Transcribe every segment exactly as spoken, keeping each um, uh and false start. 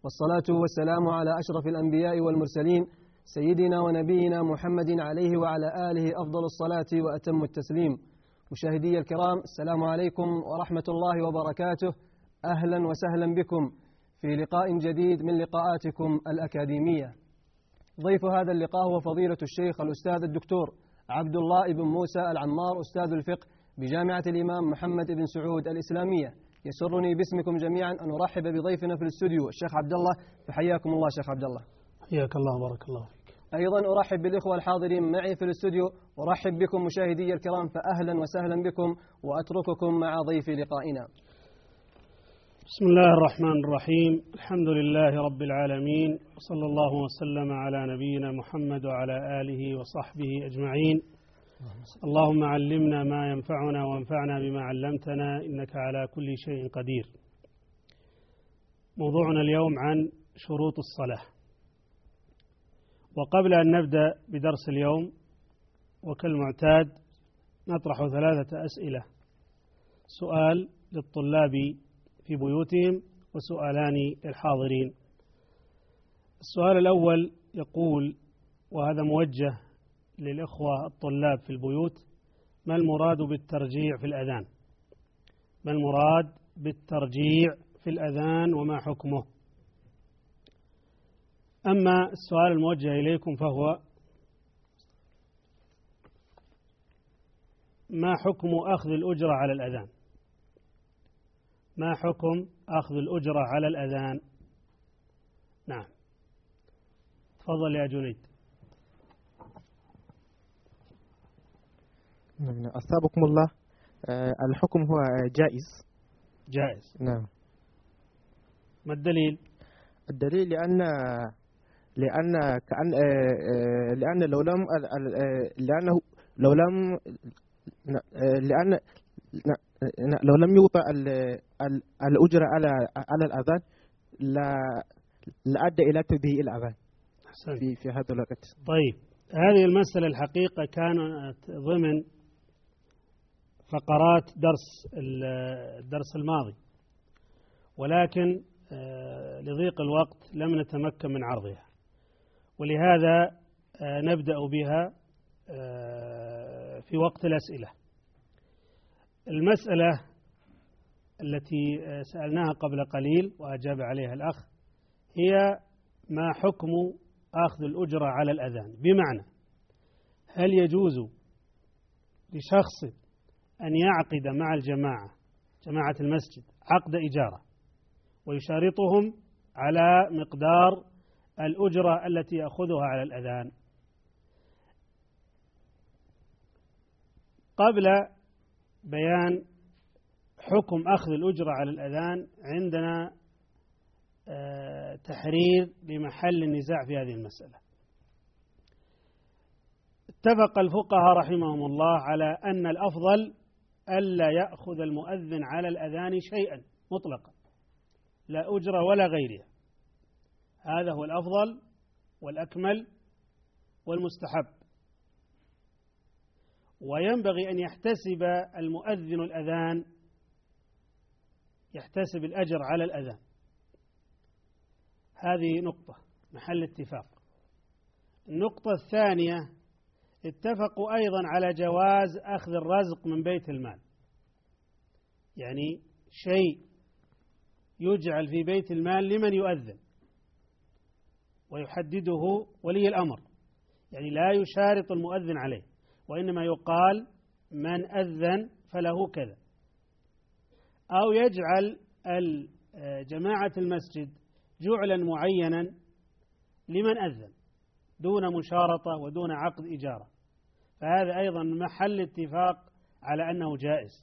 والصلاة والسلام على أشرف الأنبياء والمرسلين سيدنا ونبينا محمد عليه وعلى آله أفضل الصلاة وأتم التسليم. مشاهدي الكرام، السلام عليكم ورحمة الله وبركاته. أهلا وسهلا بكم في لقاء جديد من لقاءاتكم الأكاديمية. ضيف هذا اللقاء هو فضيلة الشيخ الأستاذ الدكتور عبد الله بن موسى العمار، أستاذ الفقه بجامعة الإمام محمد بن سعود الإسلامية. يسرني باسمكم جميعا أن أرحب بضيفنا في الاستوديو الشيخ عبد الله، فحياكم الله شيخ عبد الله. حياك الله وبارك الله فيك. أيضا أرحب بالإخوة الحاضرين معي في الاستوديو، أرحب بكم مشاهدي الكرام، فأهلا وسهلا بكم، وأترككم مع ضيف لقائنا. بسم الله الرحمن الرحيم، الحمد لله رب العالمين، وصلى الله وسلم على نبينا محمد وعلى آله وصحبه أجمعين. اللهم علمنا ما ينفعنا وانفعنا بما علمتنا، إنك على كل شيء قدير. موضوعنا اليوم عن شروط الصلاة. وقبل أن نبدأ بدرس اليوم وكالمعتاد نطرح ثلاثة أسئلة، سؤال للطلاب في بيوتهم وسؤالان للحاضرين. السؤال الأول يقول، وهذا موجه للإخوة الطلاب في البيوت: ما المراد بالترجيع في الأذان؟ ما المراد بالترجيع في الأذان وما حكمه؟ أما السؤال الموجه إليكم فهو: ما حكم أخذ الأجرة على الأذان؟ ما حكم أخذ الأجرة على الأذان؟ نعم، تفضل يا جنيد. أثابكم الله. الحكم هو جائز. جائز، نعم. ما الدليل؟ الدليل لأن لأن كأن لأن لو لم لأنه لو لم لأن لو لم يوضع الأجرة على على الأذان لا لأدى إلى تبيه الأذان في في هذا الوقت. طيب، هذه المسألة الحقيقة كانت ضمن فقرات درس الدرس الماضي، ولكن لضيق الوقت لم نتمكن من عرضها، ولهذا نبدأ بها في وقت الأسئلة. المسألة التي سألناها قبل قليل وأجاب عليها الأخ هي: ما حكم أخذ الأجرة على الأذان؟ بمعنى، هل يجوز لشخص أن يعقد مع الجماعة جماعة المسجد عقد إجارة ويشارطهم على مقدار الأجرة التي يأخذها على الأذان؟ قبل بيان حكم أخذ الأجرة على الأذان عندنا تحرير لمحل النزاع في هذه المسألة. اتفق الفقهاء رحمهم الله على أن الأفضل ألا يأخذ المؤذن على الأذان شيئا مطلقا، لا أجرة ولا غيرها. هذا هو الأفضل والأكمل والمستحب، وينبغي أن يحتسب المؤذن الأذان، يحتسب الأجر على الأذان. هذه نقطة محل اتفاق. النقطة الثانية: اتفقوا أيضا على جواز أخذ الرزق من بيت المال، يعني شيء يجعل في بيت المال لمن يؤذن ويحدده ولي الأمر، يعني لا يشارط المؤذن عليه، وإنما يقال من أذن فله كذا، أو يجعل جماعة المسجد جعلا معينا لمن أذن دون مشارطة ودون عقد إجارة. فهذا أيضا محل اتفاق على أنه جائز.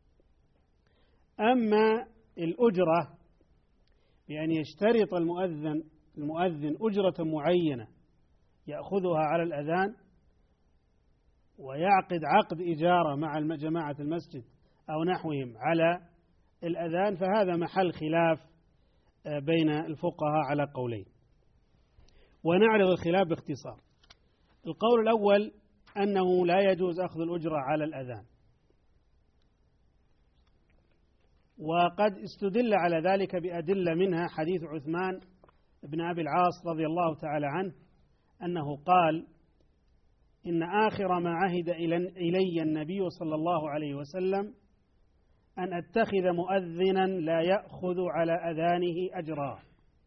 أما الأجرة بأن يشترط المؤذن المؤذن أجرة معينة يأخذها على الأذان ويعقد عقد إجارة مع جماعة المسجد أو نحوهم على الأذان، فهذا محل خلاف بين الفقهاء على قولين، ونعرض الخلاف باختصار. القول الأول أنه لا يجوز أخذ الأجرة على الأذان، وقد استدل على ذلك بأدلة، منها حديث عثمان بن أبي العاص رضي الله تعالى عنه أنه قال: إن آخر ما عهد إلي النبي صلى الله عليه وسلم أن أتخذ مؤذنا لا يأخذ على أذانه أجرا.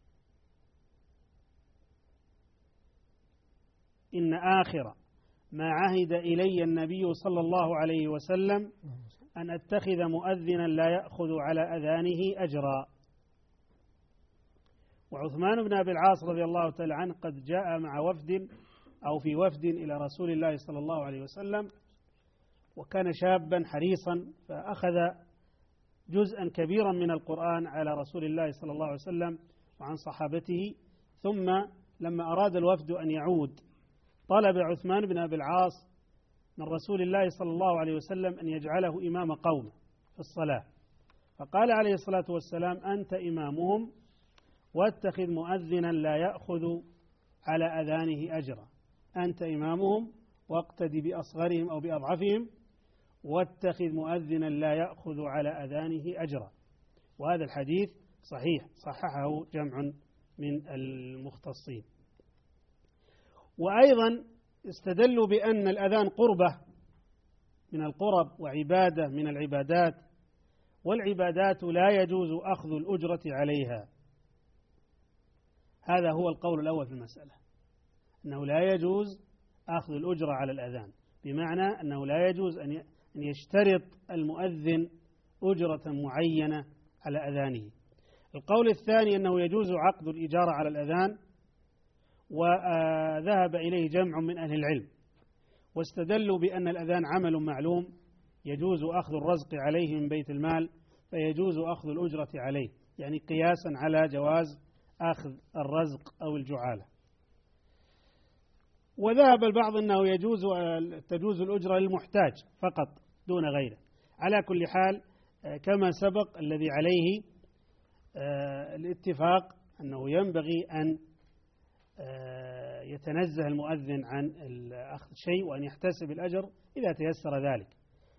إن آخر ما عهد إلي النبي صلى الله عليه وسلم أن أتخذ مؤذنا لا يأخذ على أذانه أجرا. وعثمان بن أبي العاص رضي الله تعالى عنه قد جاء مع وفد أو في وفد إلى رسول الله صلى الله عليه وسلم، وكان شابا حريصا، فأخذ جزءا كبيرا من القرآن على رسول الله صلى الله عليه وسلم وعن صحابته. ثم لما أراد الوفد أن يعود طلب عثمان بن أبي العاص من رسول الله صلى الله عليه وسلم أن يجعله إمام قومه في الصلاة، فقال عليه الصلاة والسلام: أنت إمامهم، واتخذ مؤذنا لا يأخذ على أذانه أجرا. أنت إمامهم واقتدي بأصغرهم أو بأضعفهم، واتخذ مؤذنا لا يأخذ على أذانه أجرا. وهذا الحديث صحيح، صححه جمع من المختصين. وأيضا استدلوا بأن الأذان قربة من القرب وعبادة من العبادات، والعبادات لا يجوز أخذ الأجرة عليها. هذا هو القول الأول في المسألة، أنه لا يجوز أخذ الأجرة على الأذان، بمعنى أنه لا يجوز أن يشترط المؤذن أجرة معينة على أذانه. القول الثاني أنه يجوز عقد الإجارة على الأذان، وذهب إليه جمع من أهل العلم، واستدلوا بأن الأذان عمل معلوم يجوز أخذ الرزق عليه من بيت المال، فيجوز أخذ الأجرة عليه، يعني قياسا على جواز أخذ الرزق أو الجعالة. وذهب البعض أنه يجوز تجوز الأجرة للمحتاج فقط دون غيره. على كل حال كما سبق الذي عليه الاتفاق أنه ينبغي أن يتنزه المؤذن عن أخذ شيء وأن يحتسب الأجر إذا تيسر ذلك.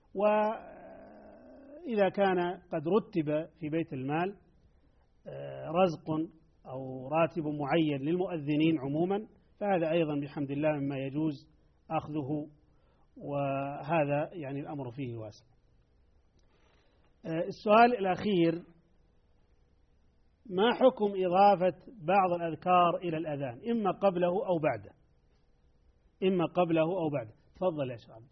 وإذا كان قد رتب في بيت المال رزق أو راتب معين للمؤذنين عموما، فهذا أيضا بحمد الله مما يجوز أخذه، وهذا يعني الأمر فيه واسع. السؤال الأخير: ما حكم إضافة بعض الأذكار إلى الأذان، إما قبله أو بعده؟ إما قبله أو بعده. تفضل يا شيخ عبد.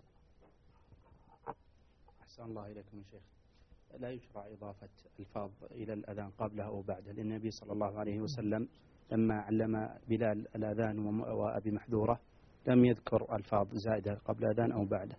أحسن الله إليكم يا شيخ. لا يشرع إضافة الفاظ إلى الأذان قبله أو بعده، لأن النبي صلى الله عليه وسلم لما علم بلال الأذان وأبي محذورة لم يذكر ألفاظ زائدة قبل الأذان أو بعده.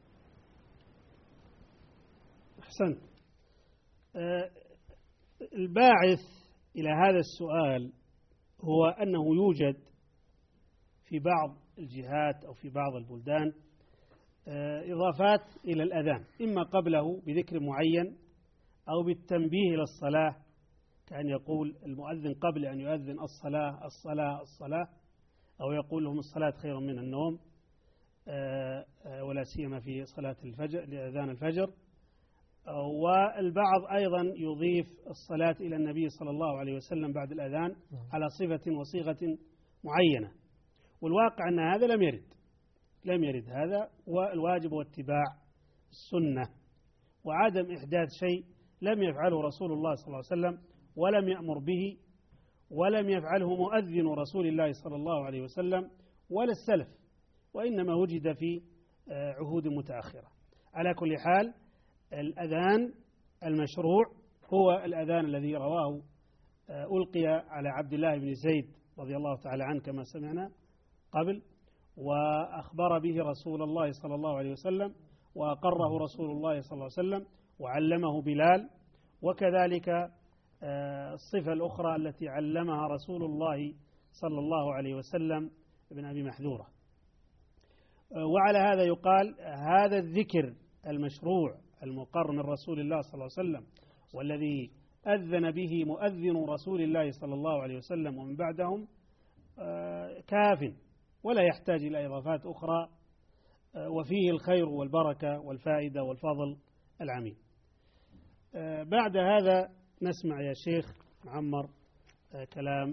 أحسنت. أه الباعث إلى هذا السؤال هو أنه يوجد في بعض الجهات أو في بعض البلدان أه إضافات إلى الأذان، إما قبله بذكر معين أو بالتنبيه إلى الصلاة، كأن يقول المؤذن قبل أن يؤذن: الصلاة الصلاة الصلاة، أو يقول لهم: الصلاة خير من النوم، ولا سيما في صلاة الفجر لأذان الفجر. والبعض أيضا يضيف الصلاة إلى النبي صلى الله عليه وسلم بعد الأذان على صفة وصيغة معينة، والواقع أن هذا لم يرد لم يرد هذا، والواجب هو اتباع السنة وعدم إحداث شيء لم يفعله رسول الله صلى الله عليه وسلم ولم يأمر به ولم يفعله مؤذن رسول الله صلى الله عليه وسلم ولا السلف، وإنما وجد في عهود متأخرة. على كل حال الأذان المشروع هو الأذان الذي رواه ألقي على عبد الله بن زيد رضي الله تعالى عنه كما سمعنا قبل، وأخبر به رسول الله صلى الله عليه وسلم، وأقره رسول الله صلى الله عليه وسلم، وعلمه بلال. وكذلك الصفة الأخرى التي علمها رسول الله صلى الله عليه وسلم ابن أبي محذورة. وعلى هذا يقال هذا الذكر المشروع المقر من رسول الله صلى الله عليه وسلم، والذي أذن به مؤذن رسول الله صلى الله عليه وسلم ومن بعدهم كاف، ولا يحتاج إلى إضافات أخرى، وفيه الخير والبركة والفائدة والفضل العميم. بعد هذا نسمع يا شيخ معمر كلام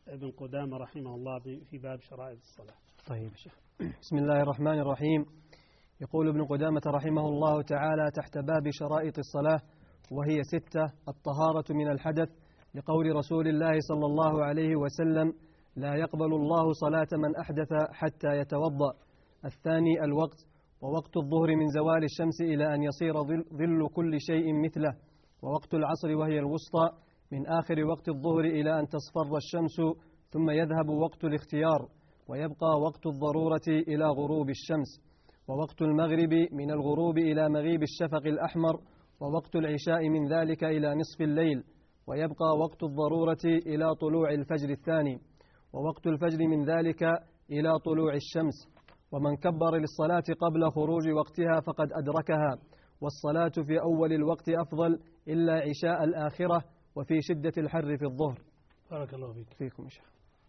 ابن قدامة رحمه الله في باب شرائط الصلاة. طيب شيخ. بسم الله الرحمن الرحيم. يقول ابن قدامة رحمه الله تعالى تحت باب شرائط الصلاة وهي ستة: الطهارة من الحدث، لقول رسول الله صلى الله عليه وسلم: لا يقبل الله صلاة من أحدث حتى يتوضأ. الثاني الوقت، ووقت الظهر من زوال الشمس إلى أن يصير ظل كل شيء مثله. ووقت العصر وهي الوسطى من آخر وقت الظهر إلى أن تصفر الشمس، ثم يذهب وقت الاختيار، ويبقى وقت الضرورة إلى غروب الشمس. ووقت المغرب من الغروب إلى مغيب الشفق الأحمر، ووقت العشاء من ذلك إلى نصف الليل، ويبقى وقت الضرورة إلى طلوع الفجر الثاني، ووقت الفجر من ذلك إلى طلوع الشمس. ومن كبر للصلاة قبل خروج وقتها فقد أدركها، والصلاة في أول الوقت أفضل إلا عشاء الآخرة وفي شدة الحر في الظهر. بارك الله فيك. فيكم شيخ.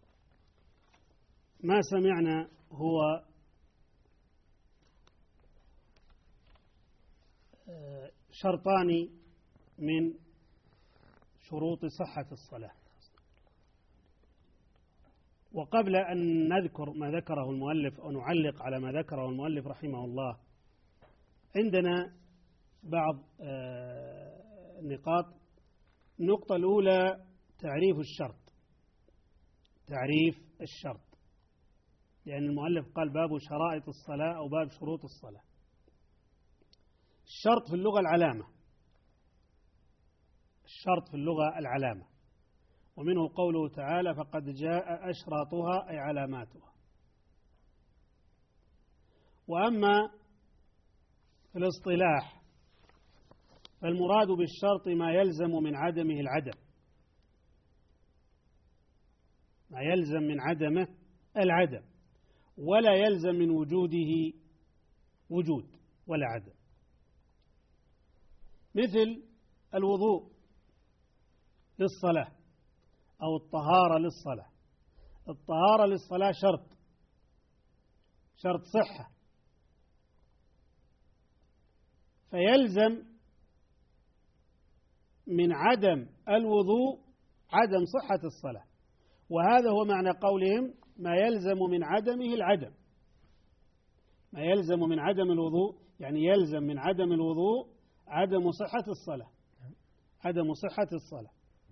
ما سمعنا هو شرطان من شروط صحة الصلاة. وقبل أن نذكر ما ذكره المؤلف أو نعلق على ما ذكره المؤلف رحمه الله، عندنا بعض النقاط. النقطة الأولى تعريف الشرط. تعريف الشرط، لأن المؤلف قال باب شرائط الصلاة أو باب شروط الصلاة. الشرط في اللغة العلامة. الشرط في اللغة العلامة، ومنه قوله تعالى: فقد جاء أشراطها، أي علاماتها. وأما في الاصطلاح فالمراد بالشرط ما يلزم من عدمه العدم. ما يلزم من عدمه العدم، ولا يلزم من وجوده وجود ولا عدم. مثل الوضوء للصلاة أو الطهارة للصلاة. الطهارة للصلاة شرط، شرط صحة، فيلزم من عدم الوضوء عدم صحة الصلاة. وهذا هو معنى قولهم ما يلزم من عدمه العدم. ما يلزم من عدم الوضوء يعني يلزم من عدم الوضوء عدم صحة الصلاة، عدم صحة الصلاة.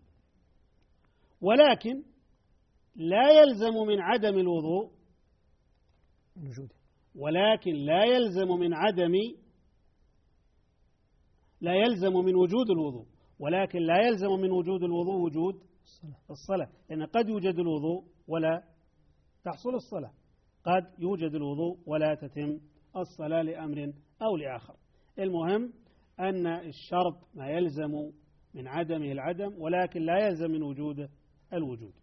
ولكن لا يلزم من عدم الوضوء ولكن لا يلزم من عدم لا يلزم من وجود الوضوء ولكن لا يلزم من وجود الوضوء وجود الصلاة، لأن قد يوجد الوضوء ولا تحصل الصلاة، قد يوجد الوضوء ولا تتم الصلاة لأمر أو لآخر. المهم أن الشرط ما يلزم من عدمه العدم، ولكن لا يلزم من وجوده الوجود.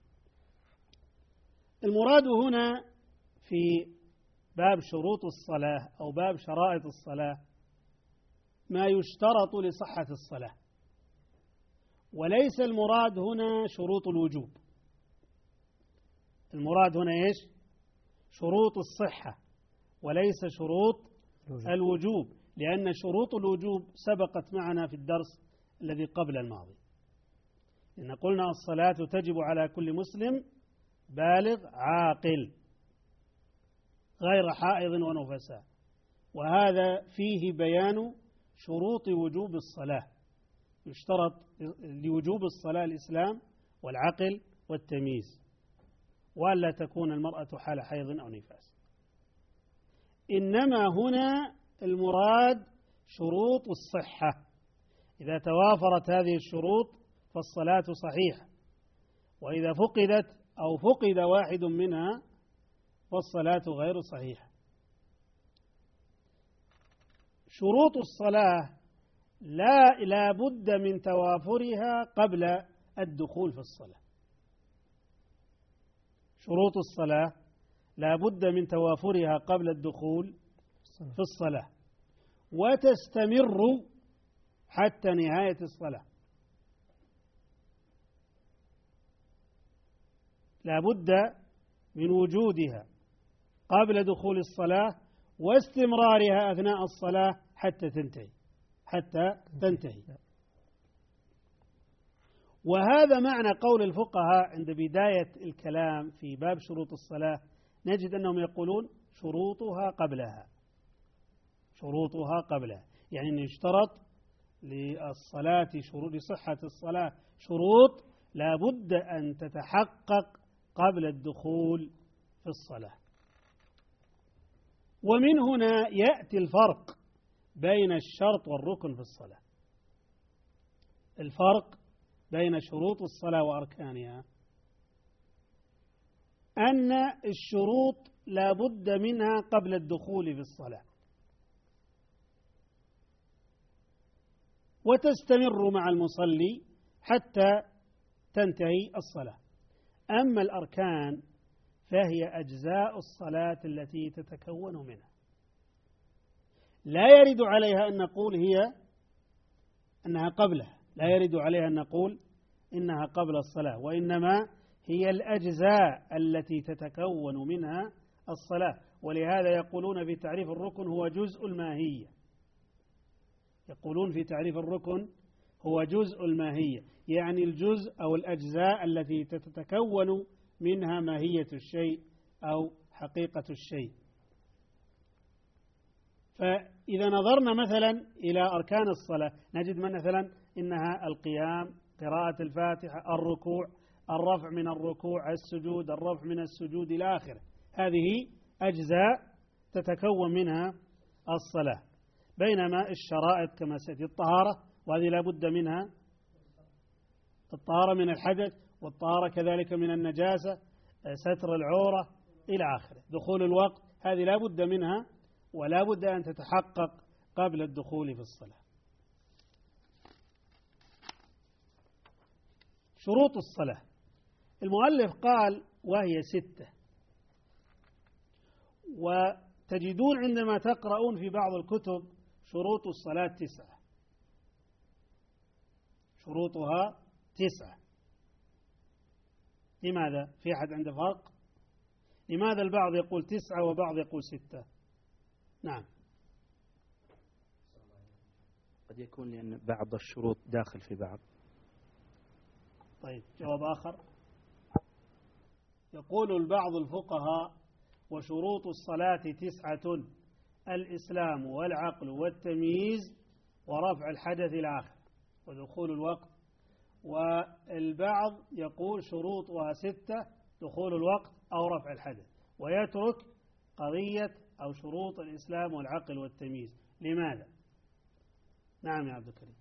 المراد هنا في باب شروط الصلاة أو باب شرائط الصلاة ما يشترط لصحة الصلاة، وليس المراد هنا شروط الوجوب. المراد هنا إيش؟ شروط الصحة وليس شروط الوجوب، لأن شروط الوجوب سبقت معنا في الدرس الذي قبل الماضي. إن قلنا الصلاة تجب على كل مسلم بالغ عاقل غير حائض ونفساء، وهذا فيه بيان شروط وجوب الصلاة. يشترط لوجوب الصلاة الإسلام والعقل والتمييز، وألا تكون المرأة حال حيض أو نفاس. إنما هنا المراد شروط الصحة. إذا توافرت هذه الشروط فالصلاة صحيحة، وإذا فقدت أو فقد واحد منها فالصلاة غير صحيحة. شروط الصلاة لا لا بد من توافرها قبل الدخول في الصلاة. شروط الصلاة لا بد من توافرها قبل الدخول في الصلاة، وتستمر حتى نهاية الصلاة. لا بد من وجودها قبل دخول الصلاة واستمرارها أثناء الصلاة حتى تنتهي حتى تنتهي. وهذا معنى قول الفقهاء عند بداية الكلام في باب شروط الصلاة، نجد أنهم يقولون شروطها قبلها، شروطها قبلها، يعني أن يشترط للصلاة شروط، لصحة الصلاة شروط لا بد أن تتحقق قبل الدخول في الصلاة. ومن هنا يأتي الفرق بين الشرط والركن في الصلاة. الفرق بين شروط الصلاة وأركانها أن الشروط لا بد منها قبل الدخول في الصلاة، وتستمر مع المصلي حتى تنتهي الصلاة. أما الأركان فهي أجزاء الصلاة التي تتكون منها، لا يرد عليها أن نقول هي أنها قبلها، لا يرد عليها أن نقول إنها قبل الصلاة، وإنما هي الأجزاء التي تتكون منها الصلاة. ولهذا يقولون في تعريف الركن هو جزء الماهية، يقولون في تعريف الركن هو جزء الماهية، يعني الجزء أو الأجزاء التي تتكون منها ماهية الشيء أو حقيقة الشيء. فإذا نظرنا مثلا إلى أركان الصلاة نجد مثلا إنها القيام، قراءة الفاتحة، الركوع، الرفع من الركوع، السجود، الرفع من السجود إلى آخره. هذه أجزاء تتكون منها الصلاة. بينما الشرائط كما سيأتي الطهارة، وهذه لا بد منها، الطهارة من الحدث، والطهارة كذلك من النجاسة، ستر العورة إلى آخره. دخول الوقت هذه لا بد منها ولا بد أن تتحقق قبل الدخول في الصلاة. شروط الصلاة المؤلف قال وهي ستة، وتجدون عندما تقرؤون في بعض الكتب شروط الصلاة تسعة، شروطها تسعة. لماذا؟ في أحد عنده فرق؟ لماذا البعض يقول تسعة وبعض يقول ستة؟ نعم. قد يكون لأن بعض الشروط داخل في بعض. طيب، جواب آخر. يقول البعض الفقهاء وشروط الصلاة تسعة: الإسلام والعقل والتمييز ورفع الحدث إلى آخره ودخول الوقت. والبعض يقول شروطها ستة: دخول الوقت أو رفع الحدث، ويترك قضية أو شروط الإسلام والعقل والتمييز. لماذا؟ نعم يا عبد الكريم.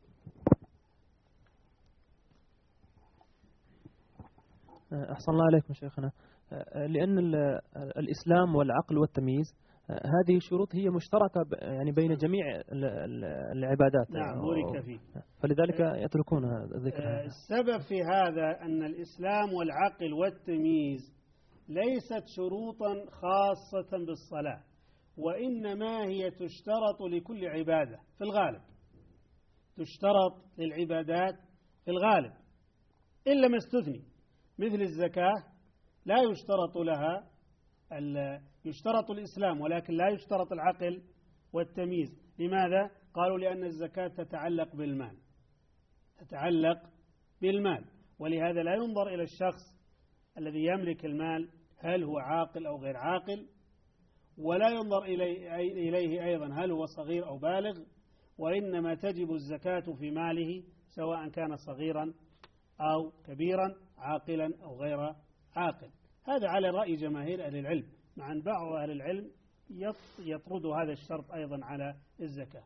أحسن الله عليكم شيخنا. لأن الإسلام والعقل والتمييز هذه شروط هي مشتركة يعني بين جميع العبادات. نعم، بارك فيك. فلذلك يتركون ذكر هذا. السبب في هذا أن الإسلام والعقل والتمييز ليست شروطا خاصة بالصلاة، وإنما هي تشترط لكل عبادة في الغالب، تشترط للعبادات في الغالب إلا ما استثني، مثل الزكاة لا يشترط لها، يشترط الإسلام ولكن لا يشترط العقل والتمييز. لماذا؟ قالوا لأن الزكاة تتعلق بالمال، تتعلق بالمال، ولهذا لا ينظر إلى الشخص الذي يملك المال هل هو عاقل أو غير عاقل، ولا ينظر إليه أيضا هل هو صغير أو بالغ، وإنما تجب الزكاة في ماله سواء كان صغيرا أو كبيرا، عاقلا أو غير عاقل. هذا على رأي جماهير أهل العلم، مع أن بعض أهل العلم يطرد هذا الشرط أيضا على الزكاة.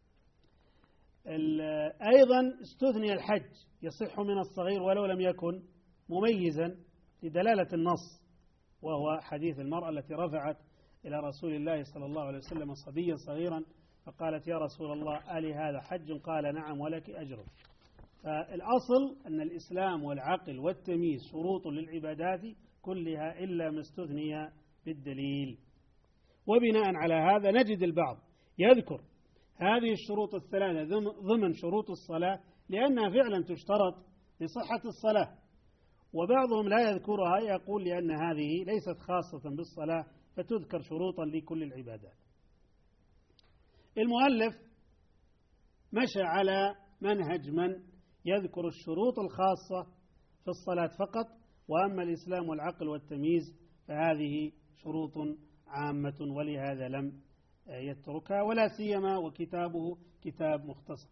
أيضا استثني الحج، يصح من الصغير ولو لم يكن مميزا لدلالة النص، وهو حديث المرأة التي رفعت إلى رسول الله صلى الله عليه وسلم صبيا صغيرا فقالت: يا رسول الله ألي هذا حج؟ قال: نعم ولك أجر. فالأصل أن الإسلام والعقل والتمييز شروط للعبادات كلها إلا ما استثني بالدليل. وبناء على هذا نجد البعض يذكر هذه الشروط الثلاثة ضمن شروط الصلاة لأنها فعلا تشترط لصحة الصلاة، وبعضهم لا يذكرها، يقول لأن هذه ليست خاصة بالصلاة فتذكر شروطا لكل العبادات. المؤلف مشى على منهج من يذكر الشروط الخاصة في الصلاة فقط، وأما الإسلام والعقل والتمييز فهذه شروط عامة، ولهذا لم يتركها، ولا سيما وكتابه كتاب مختصر.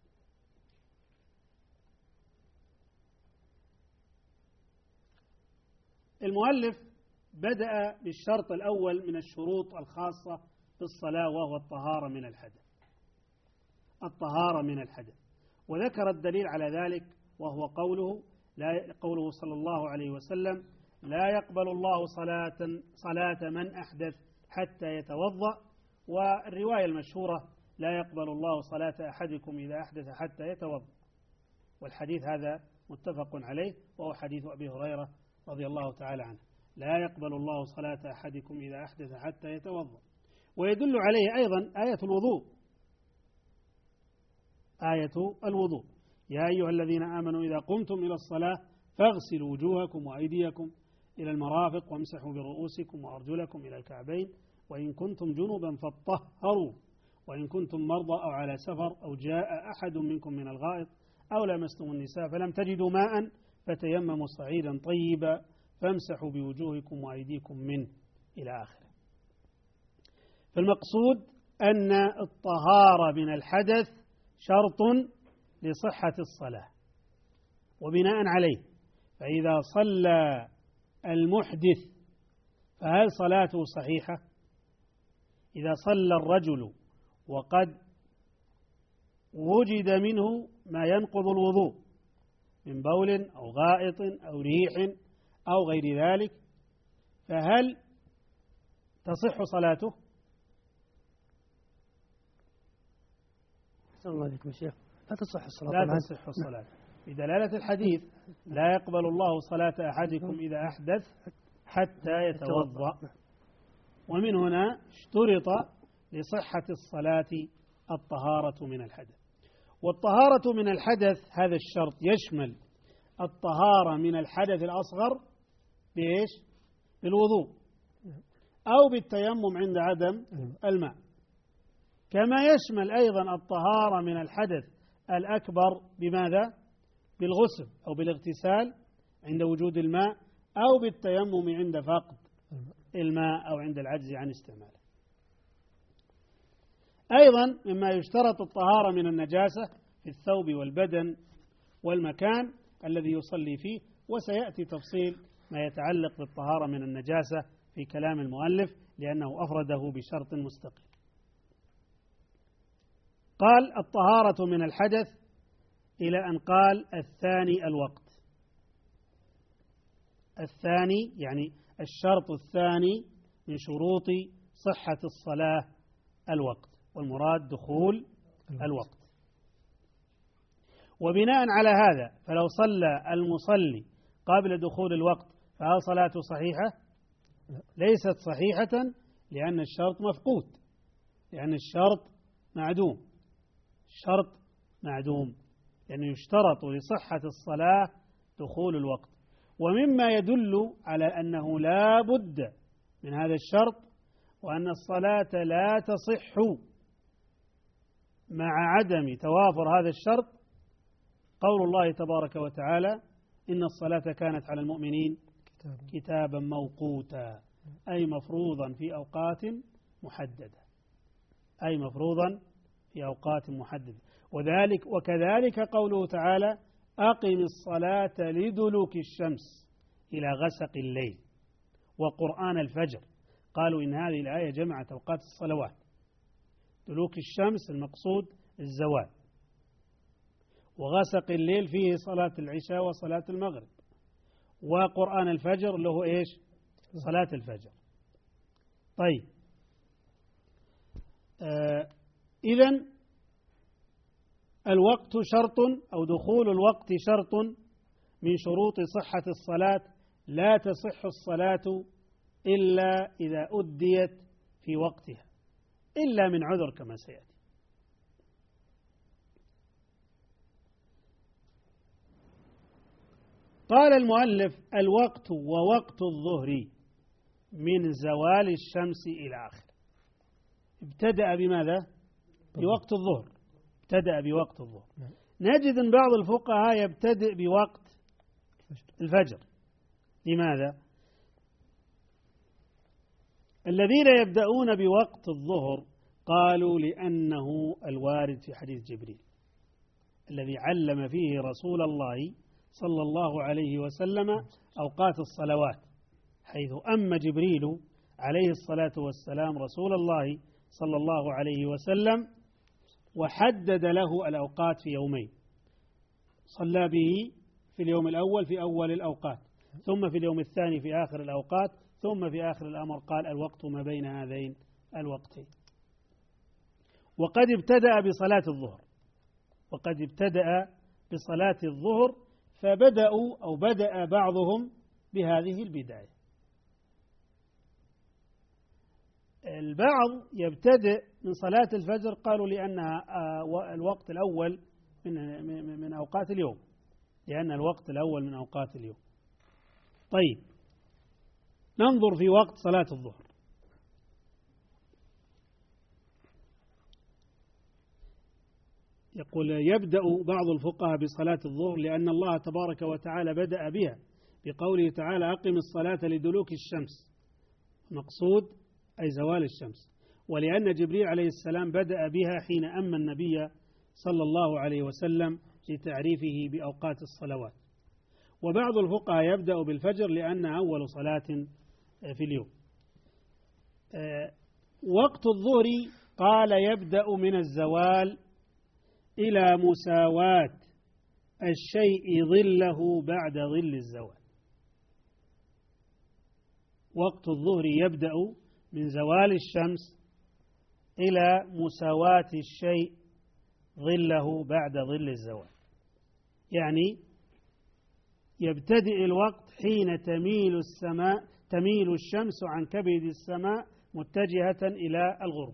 المؤلف بدأ بالشرط الأول من الشروط الخاصة بالصلاة، وهو الطهارة من الحدث. الطهارة من الحدث، وذكر الدليل على ذلك وهو قوله لا قوله صلى الله عليه وسلم: لا يقبل الله صلاة صلاة من أحدث حتى يتوضأ. والرواية المشهورة: لا يقبل الله صلاة أحدكم إذا أحدث حتى يتوضأ. والحديث هذا متفق عليه، وهو حديث أبي هريرة رضي الله تعالى عنه: لا يقبل الله صلاة أحدكم إذا أحدث حتى يتوضأ. ويدل عليه أيضا آية الوضوء، آية الوضوء: يا أيها الذين آمنوا إذا قمتم إلى الصلاة فاغسلوا وجوهكم وأيديكم إلى المرافق وامسحوا برؤوسكم وأرجلكم إلى الكعبين وإن كنتم جنبا فاطهروا وإن كنتم مرضى أو على سفر أو جاء أحد منكم من الغائط أو لمستم النساء فلم تجدوا ماء فتيمموا صعيدا طيبا فامسحوا بوجوهكم وأيديكم منه إلى آخره. فالمقصود أن الطهارة من الحدث شرط لصحة الصلاة، وبناء عليه فإذا صلى المحدث فهل صلاته صحيحة؟ إذا صلى الرجل وقد وجد منه ما ينقض الوضوء من بول أو غائط أو ريح أو غير ذلك، فهل تصح صلاته؟ أحسن الله عليكم يا شيخ. لا تصح الصلاة. لا تصح الصلاة بدلالة الحديث: لا يقبل الله صلاة أحدكم إذا أحدث حتى يتوضأ. ومن هنا اشترط لصحة الصلاة الطهارة من الحدث. والطهارة من الحدث هذا الشرط يشمل الطهارة من الحدث الأصغر بإيش؟ بالوضوء أو بالتيمم عند عدم الماء، كما يشمل أيضا الطهارة من الحدث الأكبر بماذا؟ بالغسل أو بالاغتسال عند وجود الماء أو بالتيمم عند فقد الماء أو عند العجز عن استعماله. أيضا مما يشترط الطهارة من النجاسة في الثوب والبدن والمكان الذي يصلي فيه، وسيأتي تفصيل ما يتعلق بالطهارة من النجاسة في كلام المؤلف لأنه أفرده بشرط مستقل. قال الطهارة من الحدث إلى أن قال الثاني الوقت. الثاني يعني الشرط الثاني من شروط صحة الصلاة الوقت، والمراد دخول الوقت. وبناء على هذا فلو صلى المصلي قبل دخول الوقت فهل صلاته صحيحة؟ ليست صحيحة، لأن الشرط مفقود، لأن الشرط معدوم. الشرط معدوم لأنه يعني يشترط لصحة الصلاة دخول الوقت. ومما يدل على أنه لا بد من هذا الشرط وأن الصلاة لا تصح مع عدم توافر هذا الشرط قول الله تبارك وتعالى: إن الصلاة كانت على المؤمنين كتابا موقوتا، أي مفروضا في أوقات محددة، أي مفروضا في أوقات محددة. وذلك وكذلك قوله تعالى: أقم الصلاة لدلوك الشمس إلى غسق الليل وقرآن الفجر. قالوا إن هذه الآية جمعت أوقات الصلوات. دلوك الشمس المقصود الزوال، وغسق الليل فيه صلاة العشاء وصلاة المغرب، وقرآن الفجر له إيش؟ صلاة الفجر. طيب آه إذن الوقت شرط أو دخول الوقت شرط من شروط صحة الصلاة. لا تصح الصلاة إلا إذا أديت في وقتها إلا من عذر كما سيأتي. قال المؤلف: الوقت ووقت الظهر من زوال الشمس إلى آخره. ابتدأ بماذا؟ بوقت الظهر. ابتدأ بوقت الظهر نجد أن بعض الفقهاء يبتدئ بوقت الفجر. لماذا؟ الذين يبدأون بوقت الظهر قالوا لأنه الوارد في حديث جبريل الذي علم فيه رسول الله صلى الله عليه وسلم أوقات الصلوات، حيث أما جبريل عليه الصلاة والسلام رسول الله صلى الله عليه وسلم وحدد له الأوقات في يومين، صلى به في اليوم الأول في أول الأوقات، ثم في اليوم الثاني في آخر الأوقات، ثم في آخر الأمر قال الوقت ما بين هذين الوقتين. وقد ابتدأ بصلاة الظهر وقد ابتدأ بصلاة الظهر فبدأوا أو بدأ بعضهم بهذه البداية. البعض يبتدئ من صلاة الفجر قالوا لأنها الوقت الأول من من أوقات اليوم، لأن الوقت الأول من أوقات اليوم. طيب، ننظر في وقت صلاة الظهر. يقول يبدأ بعض الفقهاء بصلاة الظهر لأن الله تبارك وتعالى بدأ بها بقوله تعالى أقم الصلاة لدلوك الشمس، مقصود أي زوال الشمس، ولأن جبريل عليه السلام بدأ بها حين أما النبي صلى الله عليه وسلم لتعريفه بأوقات الصلوات. وبعض الفقهاء يبدأ بالفجر لأنها أول صلاة في اليوم. وقت الظهر قال يبدأ من الزوال إلى مساواة الشيء ظله بعد ظل الزوال. وقت الظهر يبدأ من زوال الشمس إلى مساواة الشيء ظله بعد ظل الزوال، يعني يبتدئ الوقت حين تميل السماء تميل الشمس عن كبد السماء متجهة إلى الغروب،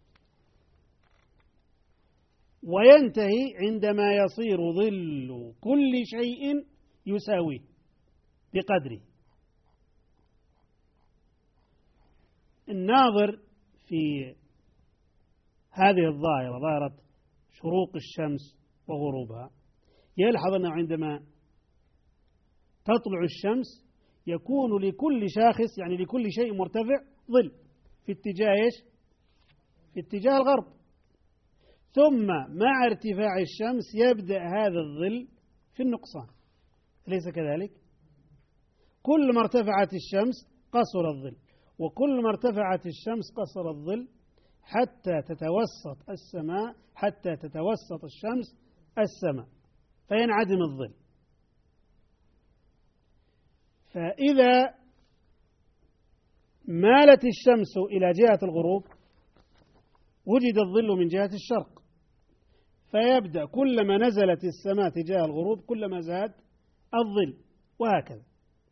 وينتهي عندما يصير ظل كل شيء يساويه بقدره. الناظر في هذه الظاهرة، ظاهرة شروق الشمس وغروبها، يلحظ أنه عندما تطلع الشمس يكون لكل شاخص، يعني لكل شيء مرتفع، ظل في اتجاه إيش؟ في اتجاه الغرب. ثم مع ارتفاع الشمس يبدأ هذا الظل في النقصان، أليس كذلك؟ كل ما ارتفعت الشمس قصر الظل، وكل ما ارتفعت الشمس قصر الظل حتى تتوسط السماء حتى تتوسط الشمس السماء فينعدم الظل. فإذا مالت الشمس إلى جهة الغروب وجد الظل من جهة الشرق، فيبدأ كلما نزلت السماء تجاه الغروب كلما زاد الظل، وهكذا.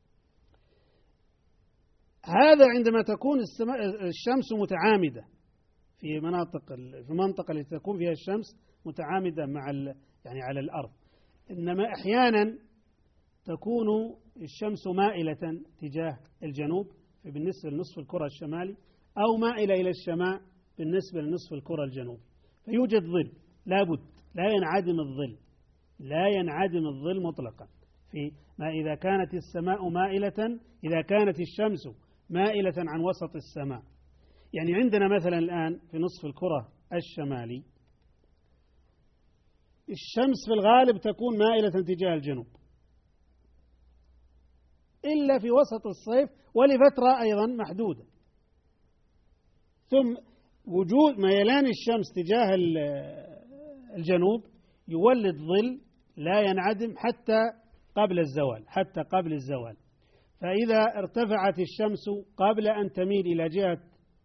هذا عندما تكون السماء الشمس متعامدة في مناطق في المنطقة التي تكون فيها الشمس متعامدة مع يعني على الأرض. إنما أحيانا تكون الشمس مائلة تجاه الجنوب بالنسبة لنصف الكرة الشمالي، أو مائلة إلى الشمال بالنسبة لنصف الكرة الجنوبي، فيوجد ظل، لابد لا ينعدم الظل لا ينعدم الظل مطلقا في ما إذا كانت السماء مائلة إذا كانت الشمس مائلة عن وسط السماء. يعني عندنا مثلا الآن في نصف الكرة الشمالي الشمس في الغالب تكون مائلة تجاه الجنوب إلا في وسط الصيف ولفترة أيضا محدودة. ثم وجود ميلان الشمس تجاه الجنوب يولد ظل لا ينعدم حتى قبل الزوال حتى قبل الزوال. فإذا ارتفعت الشمس قبل أن تميل إلى جهة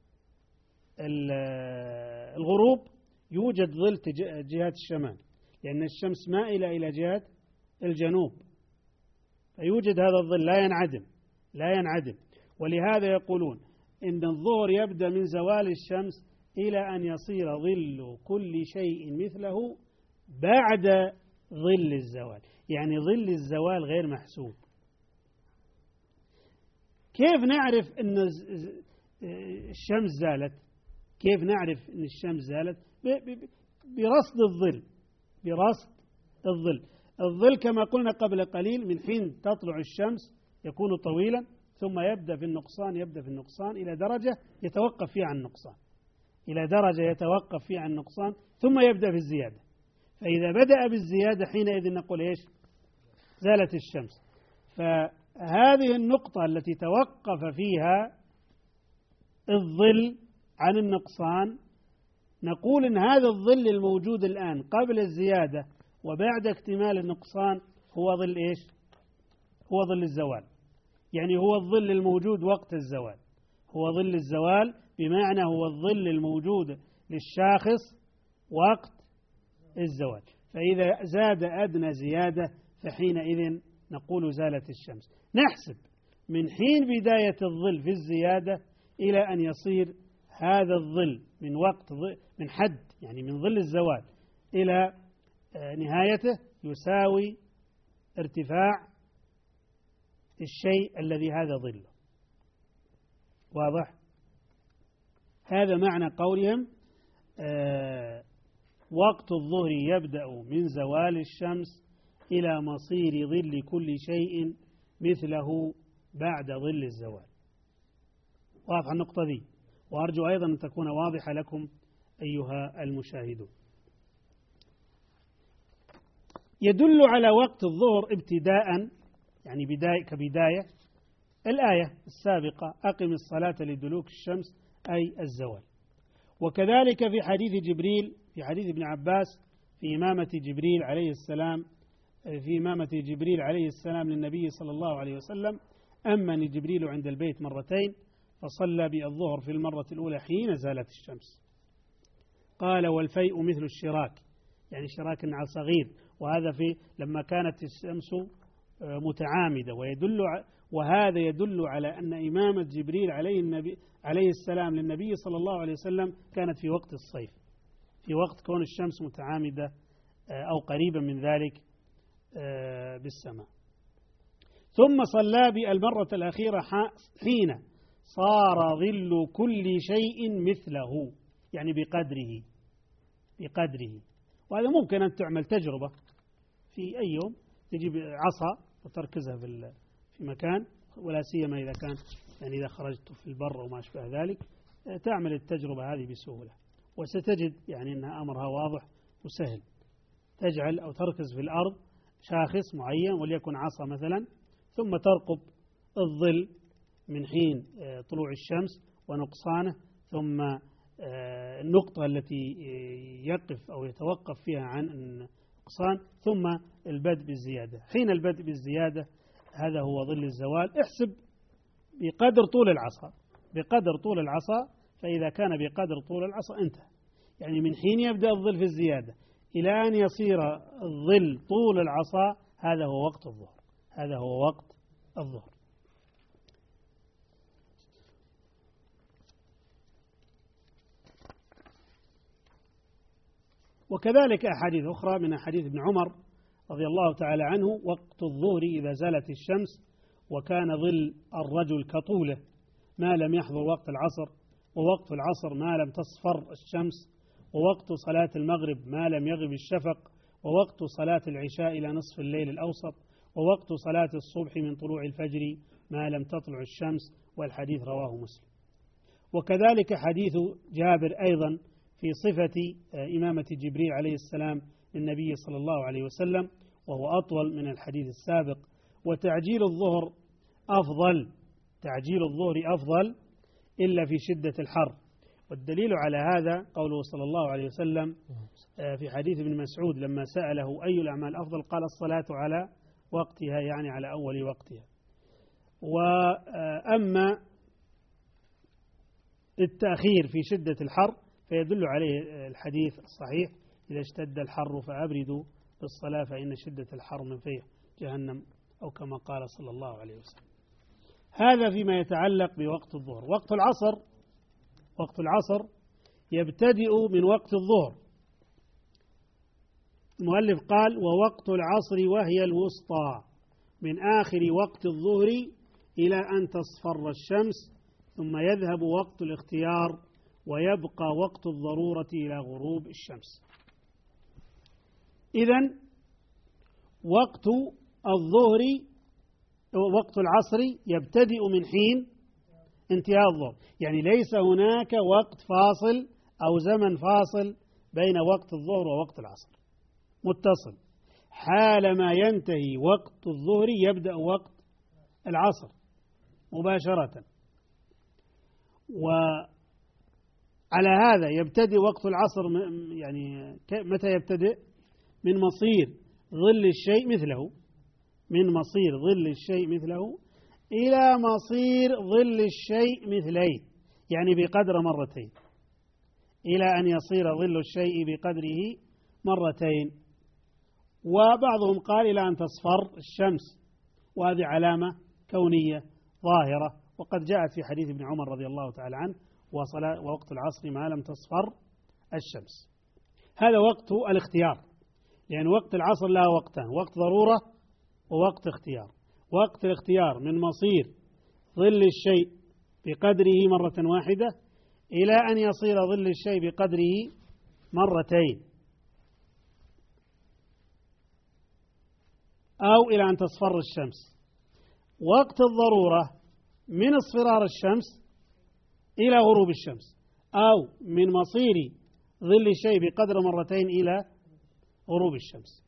الغروب يوجد ظل جهة الشمال، لأن الشمس مائلة إلى جهة الجنوب، فيوجد هذا الظل لا ينعدم لا ينعدم ولهذا يقولون إن الظهر يبدأ من زوال الشمس إلى أن يصير ظل كل شيء مثله بعد ظل الزوال، يعني ظل الزوال غير محسوب. كيف نعرف أن الشمس زالت؟ كيف نعرف أن الشمس زالت؟ برصد الظل برصد الظل. الظل كما قلنا قبل قليل من حين تطلع الشمس يكون طويلا، ثم يبدأ في النقصان يبدأ في النقصان إلى درجة يتوقف فيها عن النقصان إلى درجة يتوقف فيها عن النقصان ثم يبدأ في الزيادة. فإذا بدأ بالزيادة حينئذ نقول إيش؟ زالت الشمس. فهذه النقطة التي توقف فيها الظل عن النقصان نقول إن هذا الظل الموجود الآن قبل الزيادة وبعد اكتمال النقصان هو ظل إيش؟ هو ظل الزوال. يعني هو الظل الموجود وقت الزوال، هو ظل الزوال بمعنى هو الظل الموجود للشاخص وقت الزوال. فإذا زاد أدنى زيادة فحينئذ نقول زالت الشمس. نحسب من حين بداية الظل في الزيادة إلى أن يصير هذا الظل من وقت من حد يعني من ظل الزوال إلى نهايته يساوي ارتفاع الشيء الذي هذا ظله. واضح؟ هذا معنى قولهم آه وقت الظهر يبدأ من زوال الشمس إلى مصير ظل كل شيء مثله بعد ظل الزوال. واضح النقطة دي، وأرجو أيضا أن تكون واضحة لكم أيها المشاهدون. يدل على وقت الظهر ابتداء يعني بداية كبداية الآية السابقة أقم الصلاة لدلوك الشمس أي الزوال. وكذلك في حديث جبريل في حديث ابن عباس في إمامة جبريل عليه السلام في إمامة جبريل عليه السلام للنبي صلى الله عليه وسلم أمني جبريل عند البيت مرتين فصلى بالظهر في المرة الأولى حين زالت الشمس. قال والفيء مثل الشراك يعني شراك النعل صغير، وهذا في لما كانت الشمس متعامدة، ويدل وهذا يدل على أن إمامة جبريل عليه النبي عليه السلام للنبي صلى الله عليه وسلم كانت في وقت الصيف، في وقت كون الشمس متعامدة أو قريبا من ذلك بالسماء. ثم صلى بالمرة الأخيرة حين صار ظل كل شيء مثله يعني بقدره بقدره. وهذا ممكن أن تعمل تجربة في أي يوم، تجيب عصا وتركزها في في مكان، ولا سيما إذا كان يعني إذا خرجت في البر وما أشبه ذلك، تعمل التجربة هذه بسهولة، وستجد يعني أنها أمرها واضح وسهل. تجعل أو تركز في الأرض شاخص معين وليكن عصا مثلا، ثم ترقب الظل من حين طلوع الشمس ونقصانه، ثم النقطة التي يقف أو يتوقف فيها عن النقصان، ثم البدء بالزيادة. حين البدء بالزيادة هذا هو ظل الزوال. احسب بقدر طول العصا بقدر طول العصا فإذا كان بقدر طول العصا انتهى. يعني من حين يبدأ الظل في الزيادة إلى أن يصير الظل طول العصا هذا هو وقت الظهر هذا هو وقت الظهر. وكذلك أحاديث أخرى من أحاديث ابن عمر رضي الله تعالى عنه وقت الظهر إذا زالت الشمس وكان ظل الرجل كطوله ما لم يحضر وقت العصر، ووقت العصر ما لم تصفر الشمس، ووقت صلاة المغرب ما لم يغب الشفق، ووقت صلاة العشاء إلى نصف الليل الأوسط، ووقت صلاة الصبح من طلوع الفجر ما لم تطلع الشمس. والحديث رواه مسلم. وكذلك حديث جابر أيضا في صفة إمامة جبريل عليه السلام للنبي صلى الله عليه وسلم، وهو أطول من الحديث السابق. وتعجيل الظهر أفضل تعجيل الظهر أفضل إلا في شدة الحر. والدليل على هذا قوله صلى الله عليه وسلم في حديث ابن مسعود لما سأله أي الأعمال أفضل قال الصلاة على وقتها يعني على أول وقتها. وأما التأخير في شدة الحر فيدل عليه الحديث الصحيح إذا اشتد الحر فأبردوا بالصلاة فإن شدة الحر من فيه جهنم أو كما قال صلى الله عليه وسلم. هذا فيما يتعلق بوقت الظهر. وقت العصر وقت العصر يبتدئ من وقت الظهر. المؤلف قال ووقت العصر وهي الوسطى من آخر وقت الظهر إلى أن تصفر الشمس، ثم يذهب وقت الاختيار ويبقى وقت الضرورة إلى غروب الشمس. إذن وقت الظهر وقت العصر يبتدئ من حين انتهاء الظهر، يعني ليس هناك وقت فاصل أو زمن فاصل بين وقت الظهر ووقت العصر، متصل. حالما ينتهي وقت الظهر يبدأ وقت العصر مباشرة. وعلى هذا يبتدئ وقت العصر، يعني متى يبتدئ؟ من مصير ظل الشيء مثله من مصير ظل الشيء مثله إلى مصير ظل الشيء مثليه، يعني بقدر مرتين، إلى أن يصير ظل الشيء بقدره مرتين. وبعضهم قال إلى أن تصفر الشمس، وهذه علامة كونية ظاهرة، وقد جاءت في حديث ابن عمر رضي الله تعالى عنه: وصلاة ووقت العصر ما لم تصفر الشمس. هذا وقت الاختيار، لأن وقت العصر له وقتان: وقت ضرورة ووقت اختيار. وقت الاختيار من مصير ظل الشيء بقدره مرة واحدة إلى أن يصير ظل الشيء بقدره مرتين، أو إلى أن تصفر الشمس. وقت الضرورة من اصفرار الشمس إلى غروب الشمس، أو من مصير ظل الشيء بقدر مرتين إلى غروب الشمس.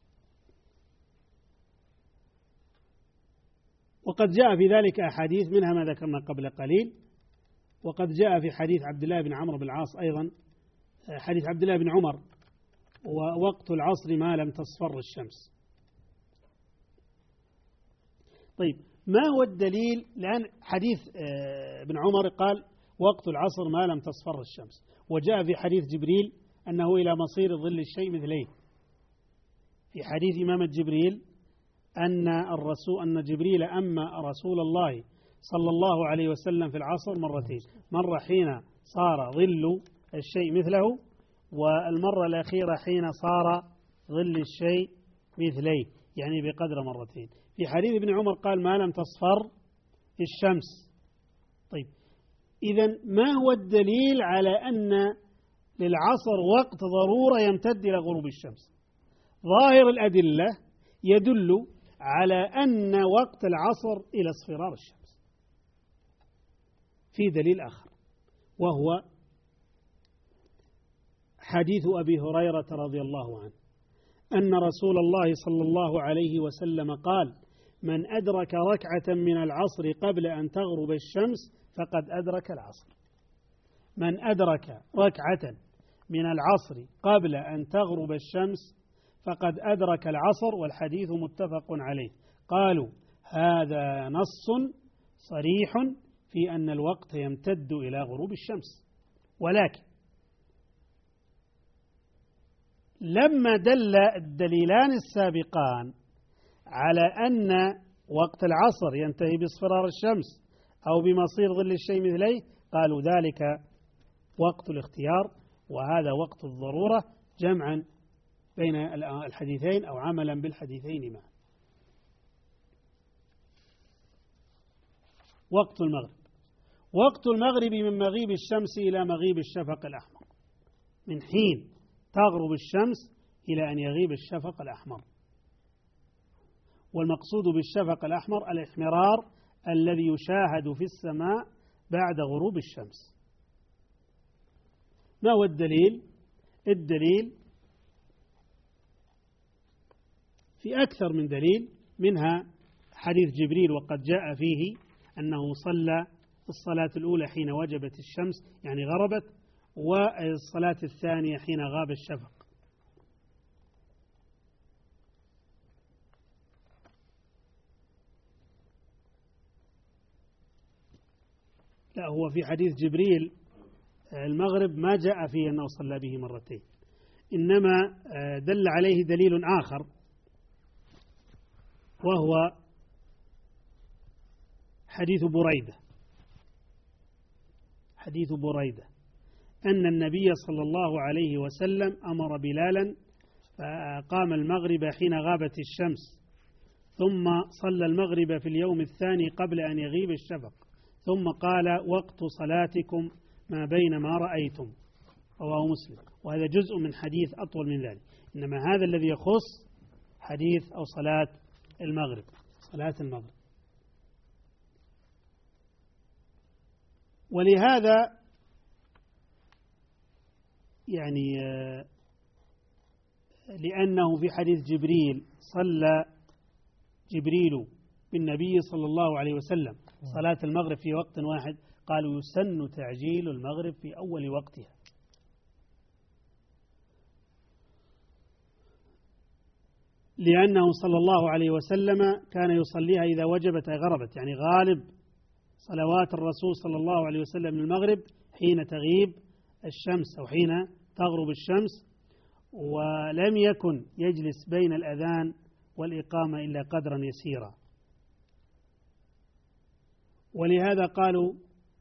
وقد جاء في ذلك أحاديث، منها ما ذكرنا قبل قليل. وقد جاء في حديث عبد الله بن عمرو بن العاص أيضا، حديث عبد الله بن عمر: ووقت العصر ما لم تصفر الشمس. طيب، ما هو الدليل؟ لأن حديث ابن عمر قال وقت العصر ما لم تصفر الشمس، وجاء في حديث جبريل أنه إلى مصير ظل الشيء مثليه. في حديث إمامة جبريل أن الرسول أن جبريل أما رسول الله صلى الله عليه وسلم في العصر مرتين: مرة حين صار ظل الشيء مثله، والمرة الأخيرة حين صار ظل الشيء مثليه، يعني بقدر مرتين. في حديث ابن عمر قال ما لم تصفر الشمس. طيب، إذن ما هو الدليل على أن للعصر وقت ضرورة يمتد إلى غروب الشمس؟ ظاهر الأدلة يدل على أن وقت العصر إلى اصفرار الشمس. في دليل آخر، وهو حديث أبي هريرة رضي الله عنه أن رسول الله صلى الله عليه وسلم قال: من أدرك ركعة من العصر قبل أن تغرب الشمس فقد أدرك العصر. من أدرك ركعة من العصر قبل أن تغرب الشمس فقد أدرك العصر. والحديث متفق عليه. قالوا: هذا نص صريح في أن الوقت يمتد إلى غروب الشمس. ولكن لما دل الدليلان السابقان على أن وقت العصر ينتهي باصفرار الشمس أو بمصير ظل الشيء مثليه، قالوا ذلك وقت الاختيار، وهذا وقت الضرورة، جمعا بين الحديثين أو عملا بالحديثين معا. وقت المغرب: وقت المغرب من مغيب الشمس إلى مغيب الشفق الأحمر، من حين تغرب الشمس إلى أن يغيب الشفق الأحمر. والمقصود بالشفق الأحمر الاحمرار الذي يشاهد في السماء بعد غروب الشمس. ما هو الدليل؟ الدليل في أكثر من دليل، منها حديث جبريل وقد جاء فيه أنه صلى الصلاة الأولى حين وجبت الشمس يعني غربت، والصلاة الثانية حين غاب الشفق. لا، هو في حديث جبريل المغرب ما جاء فيه أنه صلى به مرتين، إنما دل عليه دليل آخر، وهو حديث بريدة حديث بريدة أن النبي صلى الله عليه وسلم أمر بلالا فقام المغرب حين غابت الشمس، ثم صلى المغرب في اليوم الثاني قبل أن يغيب الشفق، ثم قال: وقت صلاتكم ما بين ما رأيتم. رواه مسلم. وهذا جزء من حديث أطول من ذلك، إنما هذا الذي يخص حديث أو صلاة المغرب صلاة المغرب. ولهذا يعني لأنه في حديث جبريل صلى جبريل بالنبي صلى الله عليه وسلم صلاة المغرب في وقت واحد، قالوا يسن تعجيل المغرب في أول وقتها. لأنه صلى الله عليه وسلم كان يصليها إذا وجبت أي غربت، يعني غالب صلوات الرسول صلى الله عليه وسلم المغرب حين تغيب الشمس أو حين تغرب الشمس، ولم يكن يجلس بين الأذان والإقامة إلا قدرا يسيرا. ولهذا قالوا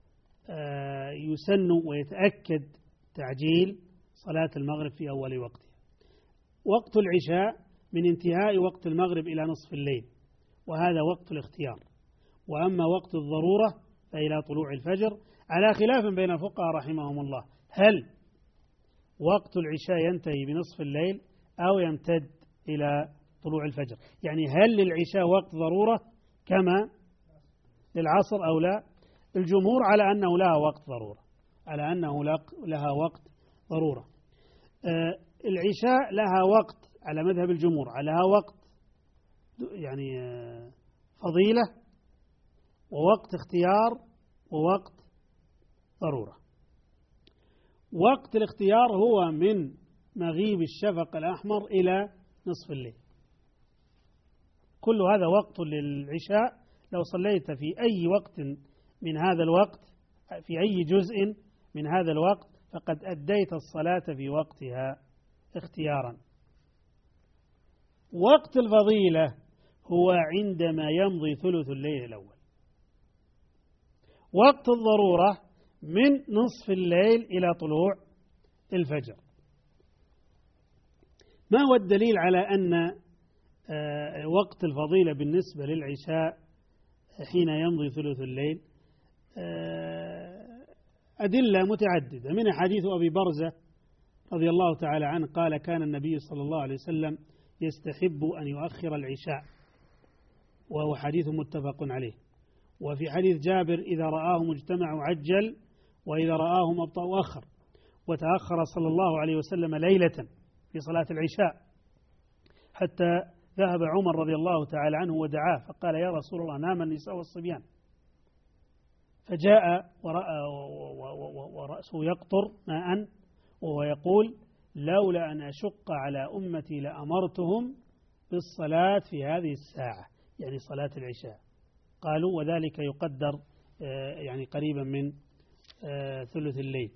يسن ويتأكد تعجيل صلاة المغرب في أول وقتها. وقت العشاء من انتهاء وقت المغرب إلى نصف الليل، وهذا وقت الاختيار. وأما وقت الضرورة فإلى طلوع الفجر، على خلاف بين الفقهاء رحمهم الله، هل وقت العشاء ينتهي بنصف الليل أو يمتد إلى طلوع الفجر؟ يعني هل للعشاء وقت ضرورة كما للعصر أو لا؟ الجمهور على أنه لها وقت ضرورة، على أنه لها وقت ضرورة. آه العشاء لها وقت على مذهب الجمهور، على وقت يعني آه فضيلة ووقت اختيار ووقت ضرورة. وقت الاختيار هو من مغيب الشفق الأحمر إلى نصف الليل، كل هذا وقت للعشاء. لو صليت في أي وقت من هذا الوقت، في أي جزء من هذا الوقت، فقد أديت الصلاة في وقتها اختيارا. وقت الفضيلة هو عندما يمضي ثلث الليل الأول. وقت الضرورة من نصف الليل إلى طلوع الفجر. ما هو الدليل على أن وقت الفضيلة بالنسبة للعشاء حين يمضي ثلث الليل؟ أدلة متعددة، من حديث أبي برزة رضي الله تعالى عنه قال: كان النبي صلى الله عليه وسلم يستحب أن يؤخر العشاء، وهو حديث متفق عليه. وفي حديث جابر: إذا رآهم اجتمعوا عجل، وإذا رآهم أبطأوا أخر. وتأخر صلى الله عليه وسلم ليلة في صلاة العشاء حتى ذهب عمر رضي الله تعالى عنه ودعاه فقال: يا رسول الله، نام النساء والصبيان. فجاء ورأسه يقطر ماء وهو يقول: لولا أن أشق على أمتي لأمرتهم بالصلاة في هذه الساعة، يعني صلاة العشاء. قالوا: وذلك يقدر يعني قريبا من ثلث الليل.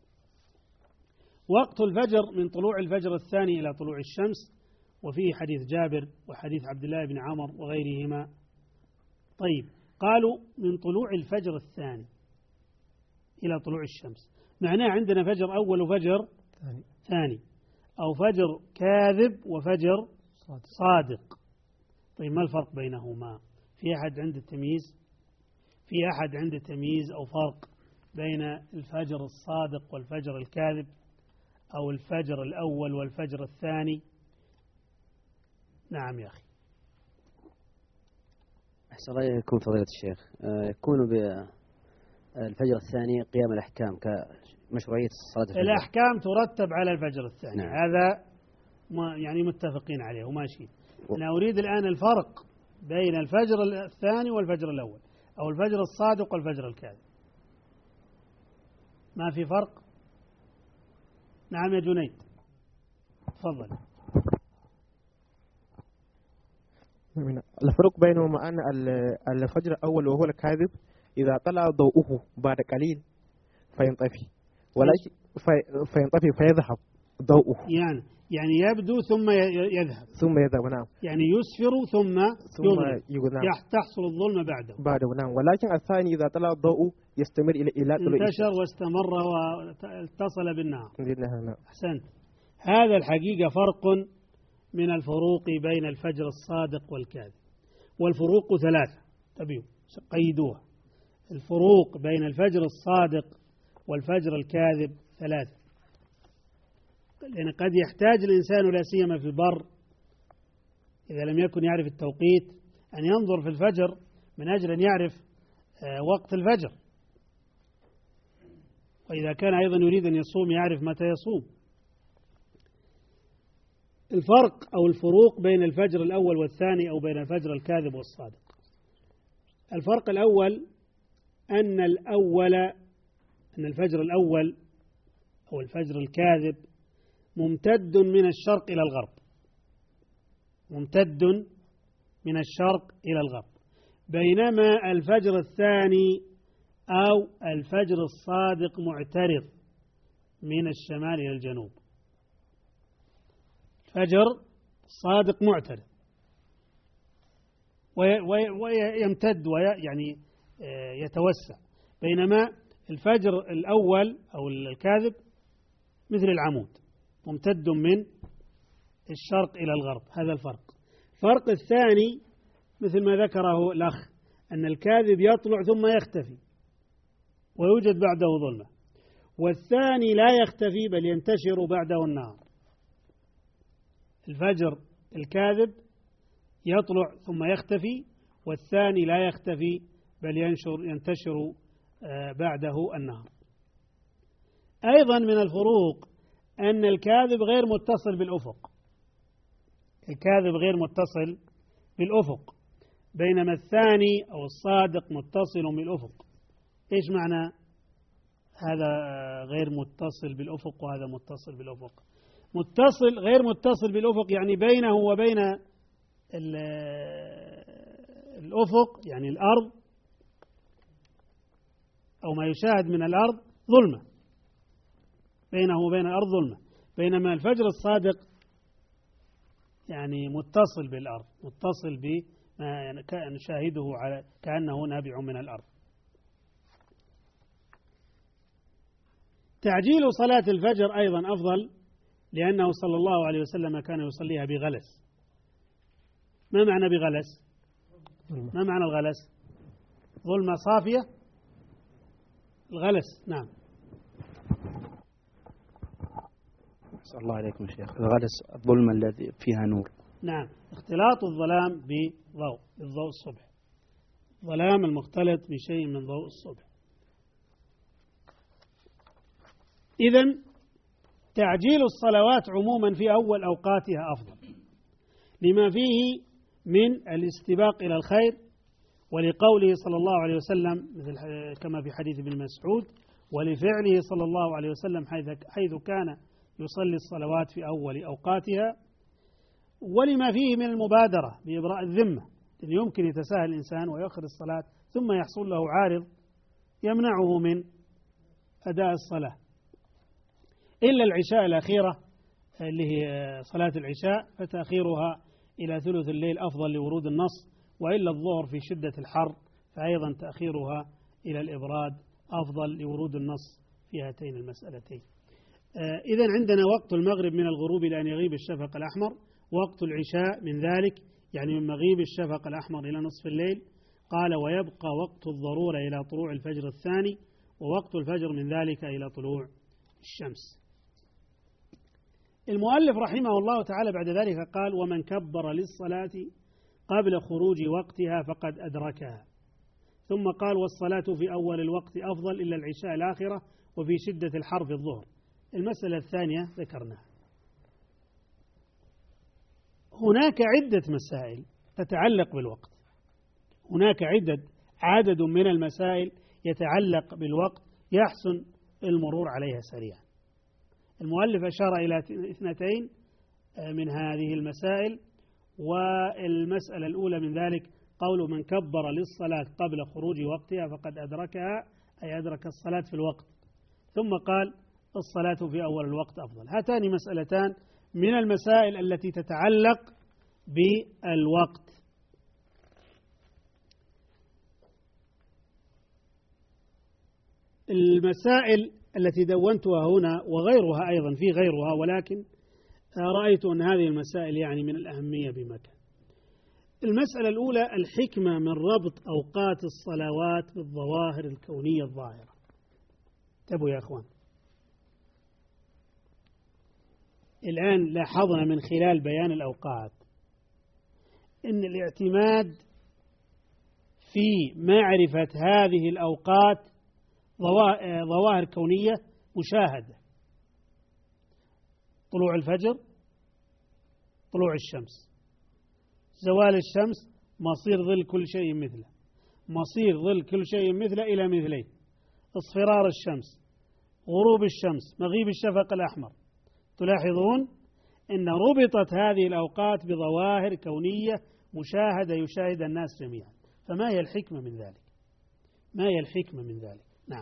وقت الفجر من طلوع الفجر الثاني إلى طلوع الشمس، وفيه حديث جابر وحديث عبد الله بن عمر وغيرهما. طيب، قالوا من طلوع الفجر الثاني إلى طلوع الشمس، معناه عندنا فجر أول وفجر ثاني, ثاني أو فجر كاذب وفجر صادق. صادق. طيب، ما الفرق بينهما؟ في أحد عنده تمييز؟ في أحد عنده تمييز أو فرق بين الفجر الصادق والفجر الكاذب، أو الفجر الأول والفجر الثاني؟ نعم يا أخي. أحسن الله يكون فضيلة الشيخ. يكون بالفجر الثاني قيام الأحكام كمشروعية صلاة الفجر. الأحكام ترتب على الفجر الثاني. نعم. هذا ما يعني متفقين عليه وماشي. و... أنا أريد الآن الفرق بين الفجر الثاني والفجر الأول، أو الفجر الصادق والفجر الكاذب. ما في فرق؟ نعم يا جنيد، تفضل. الفرق بينهما أن الفجر الأول وهو الكاذب إذا طلع ضوءه بعد قليل فينطفي، ولكن في فينطفي فيذهب ضوءه. يعني يعني يبدو ثم يذهب. ثم يذهب، نعم. يعني يسفر ثم, ثم يظلم. نعم. تحصل الظلمة بعده. بعده، نعم. ولكن الثاني إذا طلع الضوء يستمر إلى إلى انتشر واستمر واتصل بالنهار. نعم. أحسنت. هذا الحقيقة فرق من الفروق بين الفجر الصادق والكاذب، والفروق ثلاثة. تبيو قيدوها. الفروق بين الفجر الصادق والفجر الكاذب إذا لم يكن يعرف التوقيت أن ينظر في الفجر من أجل أن يعرف وقت الفجر، وإذا كان أيضا يريد أن يصوم يعرف متى يصوم. الفرق أو الفروق بين الفجر الأول والثاني أو بين الفجر الكاذب والصادق. الفرق الأول أن الأول أن الفجر الأول أو الفجر الكاذب ممتد من الشرق إلى الغرب، ممتد من الشرق إلى الغرب، بينما الفجر الثاني أو الفجر الصادق معترض من الشمال إلى الجنوب. الفجر الصادق معترض ويمتد ويعني يتوسع، بينما الفجر الأول أو الكاذب مثل العمود ممتد من الشرق إلى الغرب. هذا الفرق. الفرق الثاني مثل ما ذكره الأخ أن الكاذب يطلع ثم يختفي ويوجد بعده ظلمة، والثاني لا يختفي بل ينتشر بعده النهار. الفجر الكاذب يطلع ثم يختفي، والثاني لا يختفي بل ينشر ينتشر بعده النهار. أيضا من الفروق أن الكاذب غير متصل بالأفق، الكاذب غير متصل بالأفق، بينما الثاني أو الصادق متصل بالأفق. إيش معنى هذا غير متصل بالأفق وهذا متصل بالأفق؟ متصل غير متصل بالأفق يعني بينه وبين الأفق يعني الأرض أو ما يشاهد من الأرض ظلمة، بينه وبين الأرض ظلمة، بينما الفجر الصادق يعني متصل بالأرض، متصل بما نشاهده على كأنه نابع من الأرض. تعجيل صلاة الفجر أيضا أفضل، لأنه صلى الله عليه وسلم كان يصليها بغلس. ما معنى بغلس؟ ما معنى الغلس؟ ظلمة صافية، الغلس. نعم. أسأل الله عليكم يا شيخ. الغلس الظلمة الذي فيها نور. نعم، اختلاط الظلام بضوء، بالضوء الصبح، ظلام المختلط بشيء من ضوء الصبح. إذن تعجيل الصلوات عموما في أول أوقاتها أفضل، لما فيه من الاستباق إلى الخير، ولقوله صلى الله عليه وسلم مثل كما في حديث ابن مسعود، ولفعله صلى الله عليه وسلم حيث كان يصلي الصلوات في أول أوقاتها، ولما فيه من المبادرة بإبراء الذمة، لأن يمكن يتساهل الإنسان ويؤخر الصلاة ثم يحصل له عارض يمنعه من أداء الصلاة، إلا العشاء الأخيرة اللي هي صلاة العشاء فتأخيرها إلى ثلث الليل أفضل لورود النص، وإلا الظهر في شدة الحر فأيضا تأخيرها إلى الإبراد أفضل لورود النص في هاتين المسألتين. إذن عندنا وقت المغرب من الغروب إلى أن يغيب الشفق الأحمر، وقت العشاء من ذلك يعني من مغيب الشفق الأحمر إلى نصف الليل. قال ويبقى وقت الضرورة إلى طلوع الفجر الثاني، ووقت الفجر من ذلك إلى طلوع الشمس. المؤلف رحمه الله تعالى بعد ذلك قال ومن كبر للصلاة قبل خروج وقتها فقد أدركها، ثم قال والصلاة في أول الوقت أفضل إلا العشاء الآخرة وفي شدة الحر في الظهر. المسألة الثانية ذكرناها. هناك عدة مسائل تتعلق بالوقت، هناك عدة عدد من المسائل يتعلق بالوقت يحسن المرور عليها سريعا. المؤلف أشار إلى اثنتين من هذه المسائل، والمسألة الأولى من ذلك قول من كبر للصلاة قبل خروج وقتها فقد أدركها، أي أدرك الصلاة في الوقت، ثم قال الصلاة في أول الوقت أفضل. هاتان مسألتان من المسائل التي تتعلق بالوقت. المسائل التي دونتها هنا وغيرها أيضا في غيرها، ولكن رأيت أن هذه المسائل يعني من الأهمية بمكان. المسألة الأولى الحكمة من ربط أوقات الصلوات بالظواهر الكونية الظاهرة. انتبهوا يا أخوان، الآن لاحظنا من خلال بيان الأوقات إن الاعتماد في معرفة هذه الأوقات ظواهر كونية مشاهدة. طلوع الفجر، طلوع الشمس، زوال الشمس، مصير ظل كل شيء مثله، مصير ظل كل شيء مثله إلى مثليه، اصفرار الشمس، غروب الشمس، مغيب الشفق الأحمر. تلاحظون أن ربطت هذه الأوقات بظواهر كونية مشاهدة يشاهد الناس جميعا. فما هي الحكمة من ذلك؟ ما هي الحكمة من ذلك؟ نعم.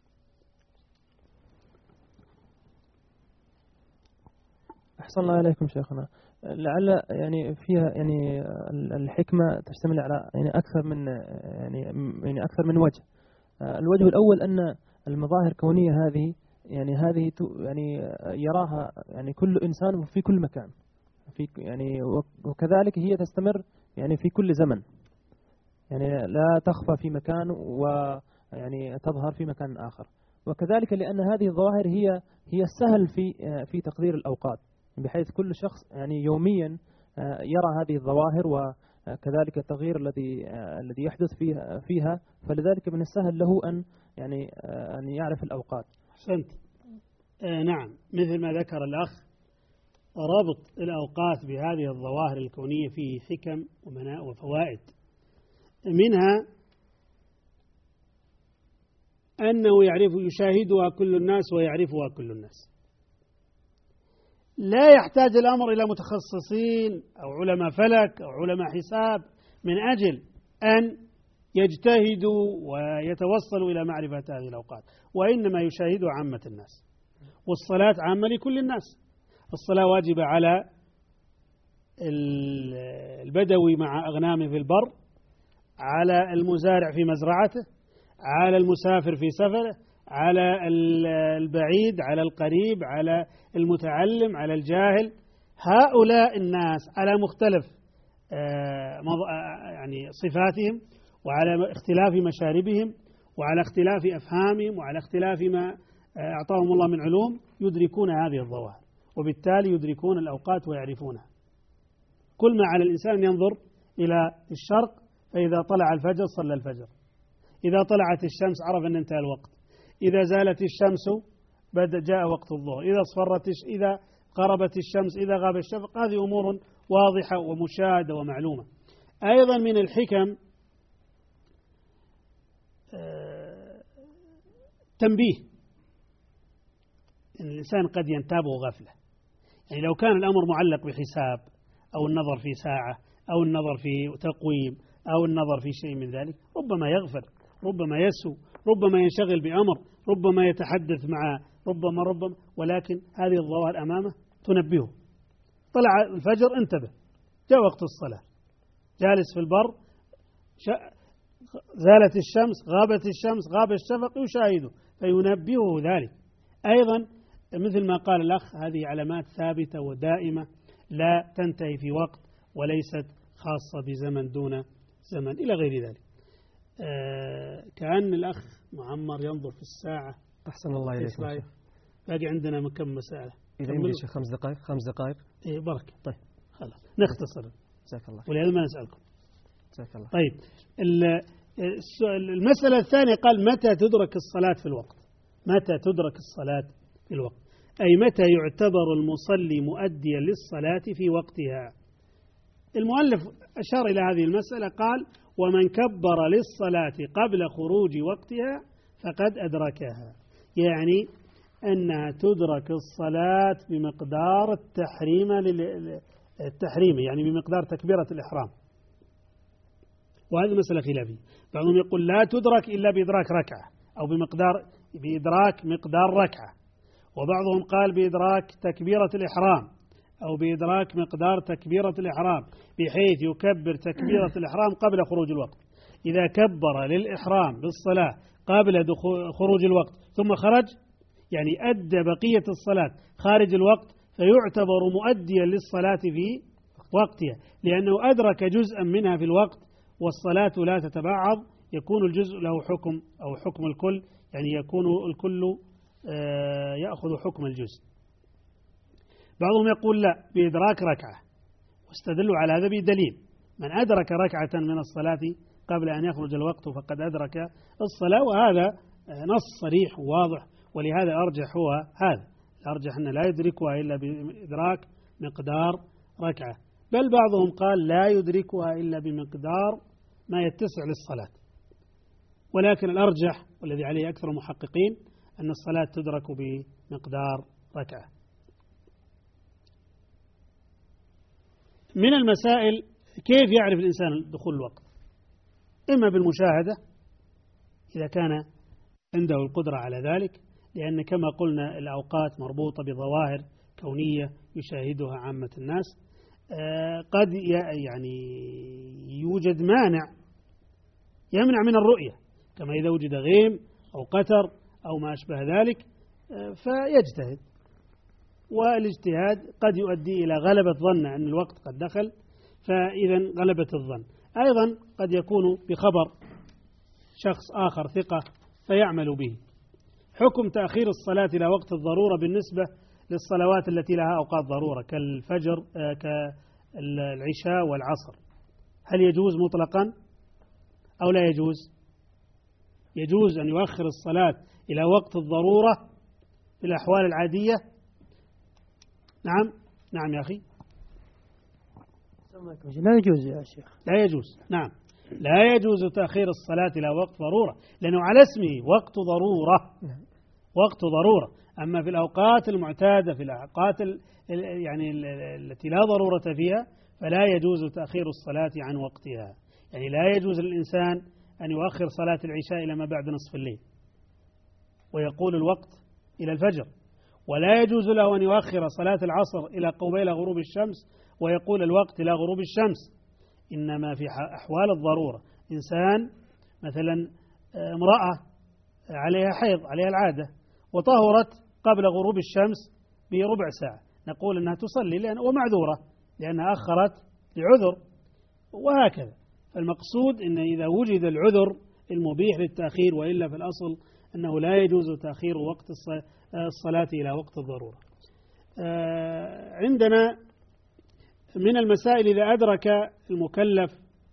أحسن الله عليكم شيخنا. لعل يعني فيها يعني الحكمة تشتمل على يعني أكثر من يعني يعني أكثر من وجه. الوجه الأول أن المظاهر الكونية هذه يعني هذه يعني يراها يعني كل إنسان في كل مكان، في يعني وكذلك هي تستمر يعني في كل زمن، يعني لا تخفى في مكان ويعني تظهر في مكان آخر. وكذلك لأن هذه الظواهر هي هي السهل في في تقدير الأوقات، بحيث كل شخص يعني يوميا يرى هذه الظواهر وكذلك التغيير الذي الذي يحدث فيها فيها فلذلك من السهل له أن يعني أن يعرف الأوقات. أحسنت. آه نعم، مثل ما ذكر الأخ، ربط الأوقات بهذه الظواهر الكونية فيه حكم ومناء وفوائد. منها أنه يعرف يشاهدها كل الناس ويعرفها كل الناس، لا يحتاج الأمر إلى متخصصين أو علماء فلك أو علماء حساب من أجل أن يجتهدوا ويتوصلوا إلى معرفة هذه الأوقات، وإنما يشاهدها عامة الناس. والصلاة عامة لكل الناس، الصلاة واجبة على البدوي مع أغنامه في البر، على المزارع في مزرعته، على المسافر في سفره، على البعيد، على القريب، على المتعلم، على الجاهل. هؤلاء الناس على مختلف يعني صفاتهم، وعلى اختلاف مشاربهم، وعلى اختلاف أفهامهم، وعلى اختلاف ما أعطاهم الله من علوم، يدركون هذه الظواهر، وبالتالي يدركون الأوقات ويعرفونها. كل ما على الإنسان ينظر إلى الشرق، فإذا طلع الفجر صلى الفجر، إذا طلعت الشمس عرف أن انتهى الوقت، إذا زالت الشمس بدأ جاء وقت الظهر، إذا اصفرت إذا غربت الشمس، إذا غاب الشفق. هذه أمور واضحة ومشاهدة ومعلومة. أيضا من الحكم تنبيه إن الإنسان قد ينتابه غفلة. يعني لو كان الأمر معلق بحساب أو النظر في ساعة أو النظر في تقويم أو النظر في شيء من ذلك، ربما يغفل، ربما يسهو، ربما ينشغل بأمر، ربما يتحدث مع ربما ربما ولكن هذه الظواهر أمامه تنبهه. طلع الفجر، انتبه، جاء وقت الصلاة، جالس في البر، زالت الشمس، غابت الشمس، غاب الشفق، يشاهده فينبهه ذلك. أيضا مثل ما قال الأخ، هذه علامات ثابتة ودائمة لا تنتهي في وقت وليست خاصة بزمن دون زمن إلى غير ذلك. آه كأن الأخ معمر ينظر في الساعة. أحسن الله إليك. باقي عندنا كم مسألة؟ إذا عندي شيء خمس دقائق. خمس دقائق. إيه بركة. طيب خلاص نختصر. جزاك الله. ولهذا ما نسألكم. جزاك الله. طيب المسألة الثانية قال متى تدرك الصلاة في الوقت؟ متى تدرك الصلاة في الوقت؟ أي متى يعتبر المصلي مؤديا للصلاة في وقتها؟ المؤلف أشار إلى هذه المسألة، قال ومن كبر للصلاة قبل خروج وقتها فقد أدركها. يعني أنها تدرك الصلاة بمقدار التحريم التحريم يعني بمقدار تكبيرة الإحرام، وهذه مسألة خلافية. بعضهم يقول لا تدرك إلا بإدراك ركعة أو بمقدار بإدراك مقدار ركعة، وبعضهم قال بإدراك تكبيرة الإحرام أو بإدراك مقدار تكبيرة الإحرام، بحيث يكبر تكبيرة الإحرام قبل خروج الوقت. إذا كبر للإحرام بالصلاة قبل خروج الوقت ثم خرج، يعني أدى بقية الصلاة خارج الوقت، فيعتبر مؤديا للصلاة في وقتها، لأنه أدرك جزءا منها في الوقت، والصلاة لا تتبعض، يكون الجزء له حكم أو حكم الكل، يعني يكون الكل يأخذ حكم الجزء. بعضهم يقول لا، بإدراك ركعة، واستدلوا على هذا بدليل، من أدرك ركعة من الصلاة قبل أن يخرج الوقت فقد أدرك الصلاة، وهذا نص صريح وواضح، ولهذا أرجح هو هذا، الأرجح أن لا يدركها إلا بإدراك مقدار ركعة، بل بعضهم قال لا يدركها إلا بمقدار ما يتسع للصلاة. ولكن الأرجح والذي عليه أكثر المحققين أن الصلاة تدرك بمقدار ركعة. من المسائل كيف يعرف الإنسان دخول الوقت؟ إما بالمشاهدة إذا كان عنده القدرة على ذلك، لأن كما قلنا الأوقات مربوطة بظواهر كونية يشاهدها عامة الناس. قد يعني يوجد مانع يمنع من الرؤية، كما إذا وجد غيم أو قتر أو ما أشبه ذلك، فيجتهد، والاجتهاد قد يؤدي إلى غلبة ظن أن الوقت قد دخل، فإذا غلبة الظن. أيضا قد يكون بخبر شخص آخر ثقة فيعمل به. حكم تأخير الصلاة إلى وقت الضرورة بالنسبة للصلوات التي لها أوقات ضرورة كالفجر كالعشاء والعصر، هل يجوز مطلقا أو لا يجوز؟ يجوز أن يؤخر الصلاة إلى وقت الضرورة في الأحوال العادية. نعم نعم يا أخي، لا يجوز يا شيخ، لا يجوز. نعم لا يجوز تأخير الصلاة إلى وقت ضرورة، لأنه على اسمه وقت ضرورة، وقت ضرورة. أما في الأوقات المعتادة، في الأوقات يعني التي لا ضرورة فيها، فلا يجوز تأخير الصلاة عن وقتها. يعني لا يجوز للإنسان أن يؤخر صلاة العشاء إلى ما بعد نصف الليل ويقول الوقت إلى الفجر، ولا يجوز له أن يؤخر صلاة العصر إلى قبيل غروب الشمس ويقول الوقت إلى غروب الشمس. إنما في أحوال الضرورة، إنسان مثلا امرأة عليها حيض، عليها العادة، وطهرت قبل غروب الشمس بربع ساعة، نقول أنها تصلي لأن ومعذورة لأنها أخرت لعذر، وهكذا. فالمقصود أن إذا وجد العذر المبيح للتأخير، وإلا في الأصل أنه لا يجوز تأخير وقت الصلاة إلى وقت الضرورة. عندنا من المسائل إذا أدرك المكلف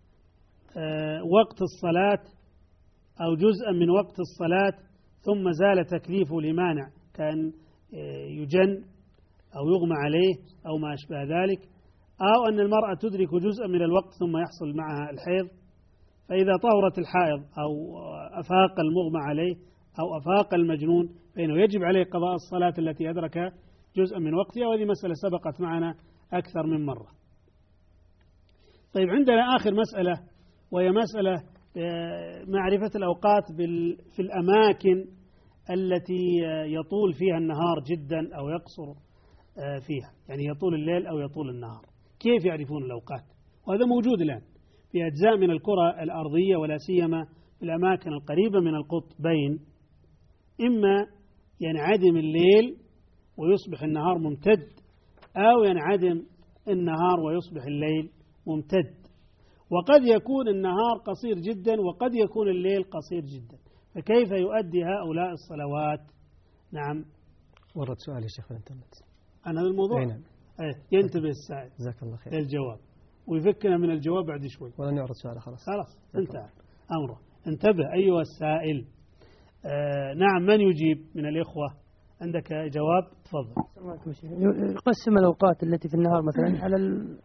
وقت الصلاة أو جزءا من وقت الصلاة ثم زال تكليفه لمانع كان يجن أو يغمى عليه أو ما أشبه ذلك، أو أن المرأة تدرك جزءا من الوقت ثم يحصل معها الحيض، فإذا طهرت الحائض أو أفاق المغمى عليه أو أفاق المجنون فإنه يجب عليه قضاء الصلاة التي أدرك جزءا من وقتها، وهذه مسألة سبقت معنا أكثر من مرة. طيب عندنا آخر مسألة، وهي مسألة معرفة الأوقات في الأماكن التي يطول فيها النهار جدا أو يقصر فيها، يعني يطول الليل أو يطول النهار، كيف يعرفون الأوقات؟ وهذا موجود الآن في أجزاء من الكرة الأرضية، ولا سيما في الأماكن القريبة من القطبين، إما ينعدم الليل ويصبح النهار ممتد، أو ينعدم النهار ويصبح الليل ممتد. وقد يكون النهار قصير جدا وقد يكون الليل قصير جدا، فكيف يؤدي هؤلاء الصلوات؟ نعم ورد سؤال يا شيخ في الانترنت عن هذا الموضوع. نعم. ينتبه السائل جزاك الله خير للجواب ويفكنا من الجواب بعد شوي. ولن يعرض سؤاله خلاص خلاص انتهى أمره. انتبه أيها السائل. آه نعم، من يجيب من الإخوة؟ عندك جواب؟ تفضل. يقسم الأوقات التي في النهار مثلا على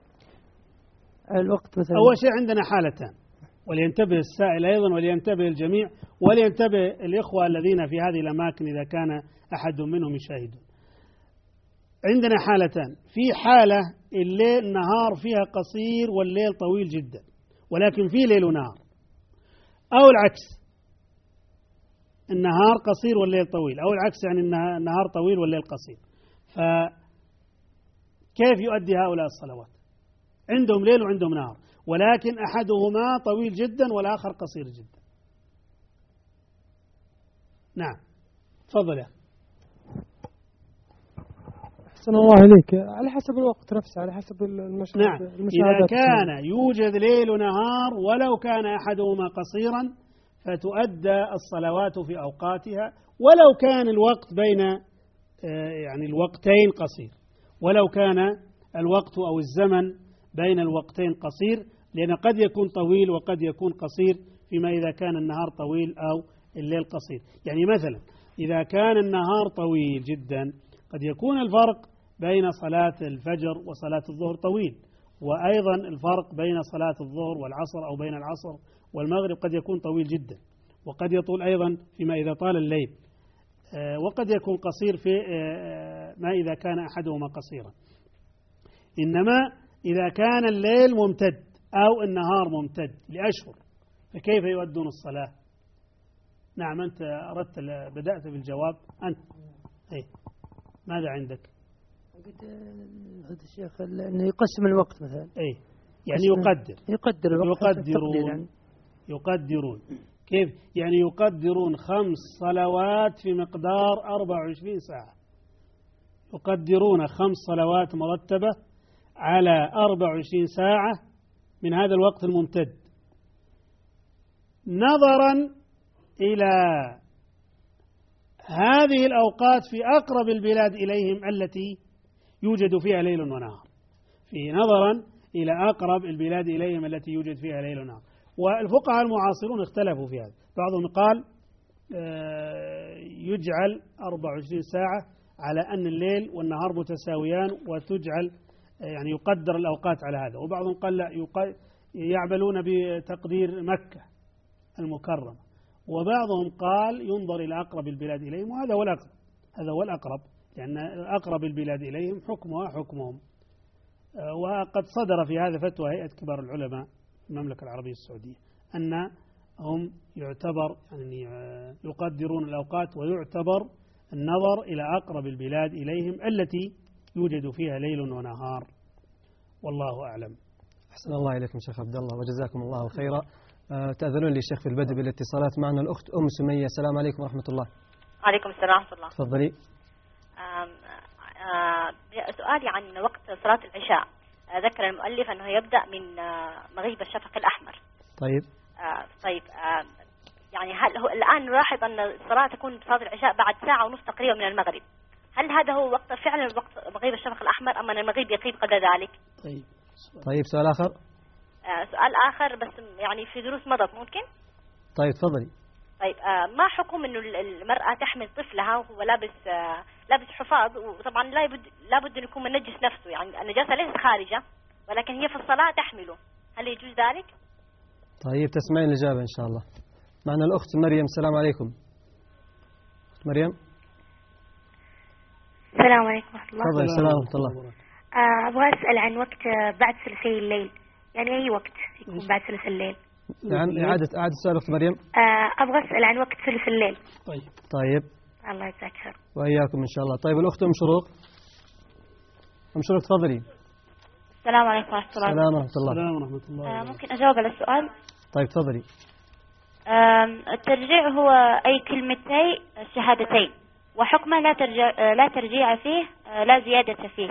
الوقت مثلا. أول شيء عندنا حالتان، ولينتبه السائل أيضا ولينتبه الجميع، ولينتبه الإخوة الذين في هذه الأماكن إذا كان أحد منهم يشاهدون. عندنا حالتان، في حالة الليل النهار فيها قصير والليل طويل جدا، ولكن في ليل ونهار، أو العكس، النهار قصير والليل طويل، أو العكس يعني النهار طويل والليل قصير. فكيف يؤدي هؤلاء الصلوات؟ عندهم ليل وعندهم نهار، ولكن أحدهما طويل جدا والآخر قصير جدا. نعم تفضل يا أحسن الله إليك. على حسب الوقت نفسه، على حسب المشاهد. نعم، إذا كان يوجد ليل ونهار ولو كان أحدهما قصيرا فتؤدى الصلوات في أوقاتها، ولو كان الوقت بين يعني الوقتين قصير، ولو كان الوقت أو الزمن بين الوقتين قصير، لأن قد يكون طويل وقد يكون قصير فيما إذا كان النهار طويل أو الليل قصير. يعني مثلا إذا كان النهار طويل جدا قد يكون الفرق بين صلاة الفجر وصلاة الظهر طويل، وأيضا الفرق بين صلاة الظهر والعصر أو بين العصر والمغرب قد يكون طويل جدا، وقد يطول أيضا فيما إذا طال الليل، وقد يكون قصير في ما إذا كان أحدهما قصيرا. إنما إذا كان الليل ممتد أو النهار ممتد لأشهر فكيف يؤدون الصلاة؟ نعم، أنت أردت بدأت بالجواب أنت. إيه ماذا عندك؟ قلت الشيخ أنه يقسم الوقت مثلا. إيه يعني يقدر يقدر الوقت يقدرون يعني. يقدرون كيف يعني؟ يقدرون خمس صلوات في مقدار أربع وعشرين ساعة، يقدرون خمس صلوات مرتبة على أربع وعشرين ساعة من هذا الوقت الممتد، نظرا إلى هذه الأوقات في أقرب البلاد إليهم التي يوجد فيها ليل ونهار، في نظرا إلى أقرب البلاد إليهم التي يوجد فيها ليل ونهار. والفقهاء المعاصرون اختلفوا في هذا، بعضهم قال يجعل أربع وعشرين ساعة على أن الليل والنهار متساويان وتجعل يعني يقدر الأوقات على هذا، وبعضهم قال لا، يعملون بتقدير مكة المكرمة، وبعضهم قال ينظر إلى أقرب البلاد إليهم، وهذا هو الأقرب، هذا هو الأقرب، لأن أقرب البلاد إليهم حكمها حكمهم. وقد صدر في هذا فتوى هيئة كبار العلماء في المملكة العربية السعودية أنهم يعتبر يعني يقدرون الأوقات، ويعتبر النظر إلى أقرب البلاد إليهم التي يوجد فيها ليل ونهار، والله أعلم. أحسن الله إليكم شيخ عبد الله وجزاكم الله خيرا. أه تأذنون لي شيخ في البدء بالاتصالات. معنا الأخت أم سمية. السلام عليكم ورحمة الله. عليكم السلام ورحمة الله. تفضلي. سؤالي عن وقت صلاة العشاء. ذكر المؤلف أنه يبدأ من مغيب الشفق الأحمر. طيب. آه طيب آه يعني هل هو الآن نلاحظ أن الصلاة تكون صلاة العشاء بعد ساعة ونصف تقريبا من المغرب، هل هذا هو وقت فعلا وقت مغيب الشفق الأحمر أم أن المغيب يغيب قبل ذلك؟ طيب. طيب سؤال آخر. آه سؤال آخر بس يعني في دروس مضت ممكن. طيب تفضلي. طيب آه ما حكم إنه المرأة تحمل طفلها وهو لابس آه لابس حفاظ، وطبعا لا يبد لابد أن يكون منجس نفسه، يعني النجاسة ليست خارجة ولكن هي في الصلاة تحمله، هل يجوز ذلك؟ طيب تسمعين الإجابة إن شاء الله. معنا الأخت مريم. السلام عليكم. مريم. السلام عليكم ورحمة الله. تفضل. السلام ورحمة الله. آه أبغى أسأل عن وقت بعد ثلثي الليل، يعني أي وقت يكون بعد ثلث الليل؟ نعم إعادة إعادة السؤال أخت مريم. آه أبغى أسأل عن وقت ثلث الليل. طيب. طيب. الله يجزاك خير. وإياكم إن شاء الله. طيب الأخت أم شروق. أم شروق تفضلي. السلام عليكم ورحمة الله. السلام ورحمة الله. السلام ورحمة الله. آه ممكن أجاوب على السؤال؟ طيب تفضلي. الترجيع هو أي كلمتي الشهادتين، وحكمه لا ترجيع لا ترجيع فيه لا زيادة فيه.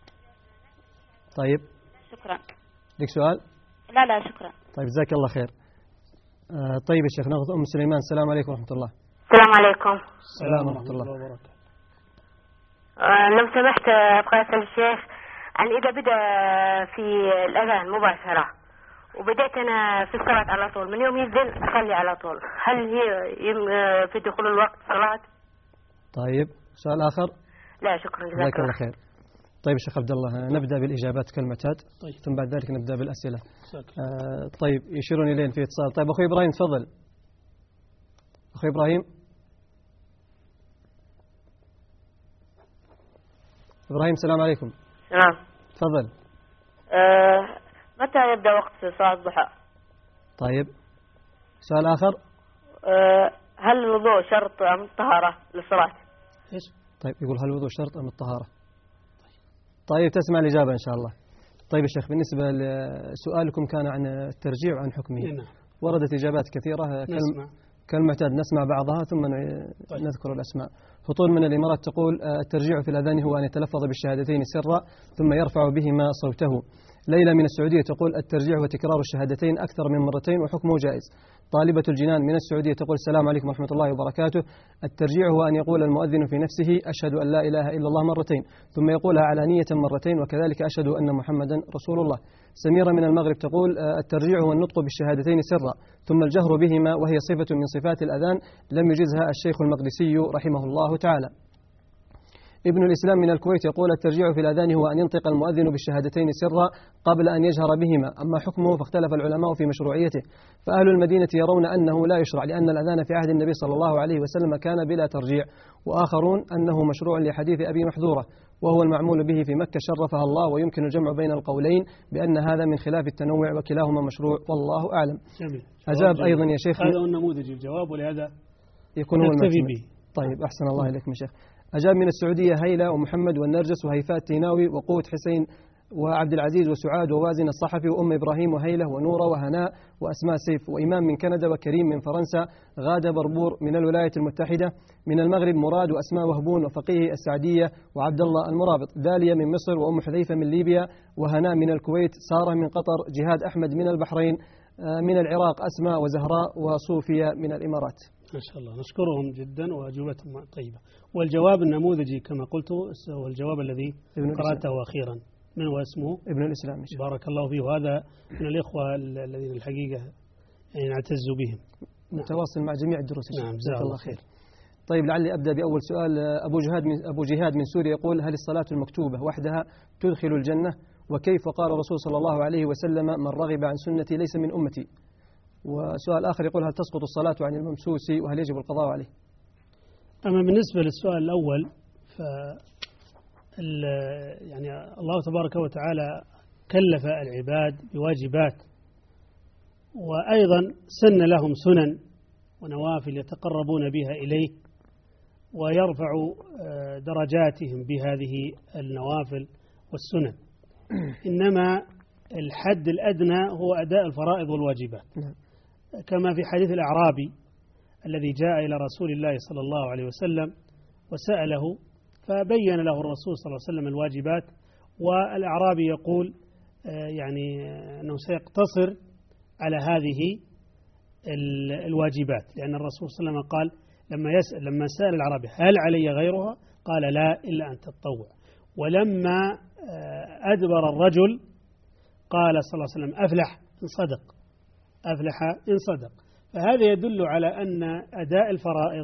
طيب. شكرا. لك سؤال؟ لا لا شكرا. طيب جزاك الله خير. آه طيب يا شيخ ناخذ أم سليمان. السلام عليكم ورحمة الله. السلام عليكم. السلام ورحمة الله وبركاته. آه لو سمحت أبغى أسأل الشيخ عن إذا بدأ في الأذان مباشرة وبدأت أنا في الصلاة على طول، من يوم يذن أصلي على طول، هل هي في دخول الوقت صلاة؟ طيب سؤال آخر؟ لا شكرا جزاك, جزاك الله خير. طيب شيخ عبد الله نبدأ بالإجابات كلمتات. طيب. ثم بعد ذلك نبدأ بالأسئلة. آه طيب يشيرون إلين في اتصال. طيب أخوي إبراهيم تفضل. أخوي إبراهيم. إبراهيم السلام عليكم. نعم. تفضل. أه متى يبدأ وقت صلاة الضحى؟ طيب سؤال آخر. أه هل الوضوء شرط أم الطهارة للصلاة؟ إيش؟ طيب يقول هل الوضوء شرط أم الطهارة؟ طيب تسمع الإجابة إن شاء الله. طيب يا شيخ بالنسبة لسؤالكم كان عن الترجيع وعن حكمه. نعم. وردت إجابات كثيرة. نسمع. كالمعتاد نسمع بعضها ثم طيب. نذكر الأسماء. فطول من الإمارات تقول الترجيع في الأذان هو أن يتلفظ بالشهادتين سرا ثم يرفع بهما صوته. ليلى من السعودية تقول الترجيع وتكرار الشهادتين أكثر من مرتين وحكمه جائز. طالبة الجنان من السعودية تقول السلام عليكم ورحمة الله وبركاته. الترجيع هو أن يقول المؤذن في نفسه أشهد أن لا إله إلا الله مرتين ثم يقولها علانية مرتين وكذلك أشهد أن محمدا رسول الله. سميرة من المغرب تقول الترجيع هو النطق بالشهادتين سرا ثم الجهر بهما وهي صفة من صفات الأذان لم يجزها الشيخ المقدسي رحمه الله تعالى. ابن الإسلام من الكويت يقول الترجيع في الأذان هو أن ينطق المؤذن بالشهادتين سرا قبل أن يجهر بهما، أما حكمه فاختلف العلماء في مشروعيته، فأهل المدينة يرون أنه لا يشرع لأن الأذان في عهد النبي صلى الله عليه وسلم كان بلا ترجيع، وآخرون أنه مشروع لحديث أبي محذورة وهو المعمول به في مكة شرفها الله، ويمكن الجمع بين القولين بأن هذا من خلاف التنوع وكلاهما مشروع والله أعلم. جميل. أجاب أيضا يا شيخ هذا هو النموذج الجواب ولهذا يكون هو نكتفي به. طيب أحسن الله إليكم يا شيخ. أجاب من السعودية هيلة ومحمد والنرجس وهيفاء التيناوي وقوت حسين وعبد العزيز وسعاد ووازن الصحفي وأم إبراهيم وهيلة ونورة وهناء وأسماء سيف وإمام من كندا وكريم من فرنسا، غادة بربور من الولايات المتحدة، من المغرب مراد وأسماء وهبون وفقيه السعدية وعبد الله المرابط، داليا من مصر وأم حذيفة من ليبيا وهناء من الكويت، سارة من قطر، جهاد أحمد من البحرين، من العراق أسماء وزهراء وصوفيا من الإمارات. ما شاء الله نشكرهم جدا وأجوبتهم طيبة. والجواب النموذجي كما قلت هو الجواب الذي قرأته أخيرا من هو اسمه ابن الإسلام. بارك الله فيه، وهذا من الإخوة الذين الحقيقة يعني نعتز بهم، متواصل مع جميع الدروس. نعم جزاك الله خير. طيب لعلي أبدأ بأول سؤال. أبو جهاد من أبو جهاد من سوريا يقول هل الصلاة المكتوبة وحدها تدخل الجنة؟ وكيف قال الرسول صلى الله عليه وسلم من رغب عن سنتي ليس من أمتي؟ وسؤال آخر يقول هل تسقط الصلاة عن الممسوس وهل يجب القضاء عليه؟ أما بالنسبة للسؤال الأول ف يعني الله تبارك وتعالى كلف العباد بواجبات، وأيضا سن لهم سنن ونوافل يتقربون بها إليه ويرفع درجاتهم بهذه النوافل والسنن. إنما الحد الأدنى هو أداء الفرائض والواجبات، كما في حديث الأعرابي الذي جاء إلى رسول الله صلى الله عليه وسلم وسأله فبين له الرسول صلى الله عليه وسلم الواجبات، والأعرابي يقول يعني أنه سيقتصر على هذه الواجبات، لأن الرسول صلى الله عليه وسلم قال لما يسأل لما سأل الأعرابي هل علي غيرها قال لا إلا أن تتطوع، ولما أدبر الرجل قال صلى الله عليه وسلم أفلح إن صدق أفلح إن صدق. فهذا يدل على أن أداء الفرائض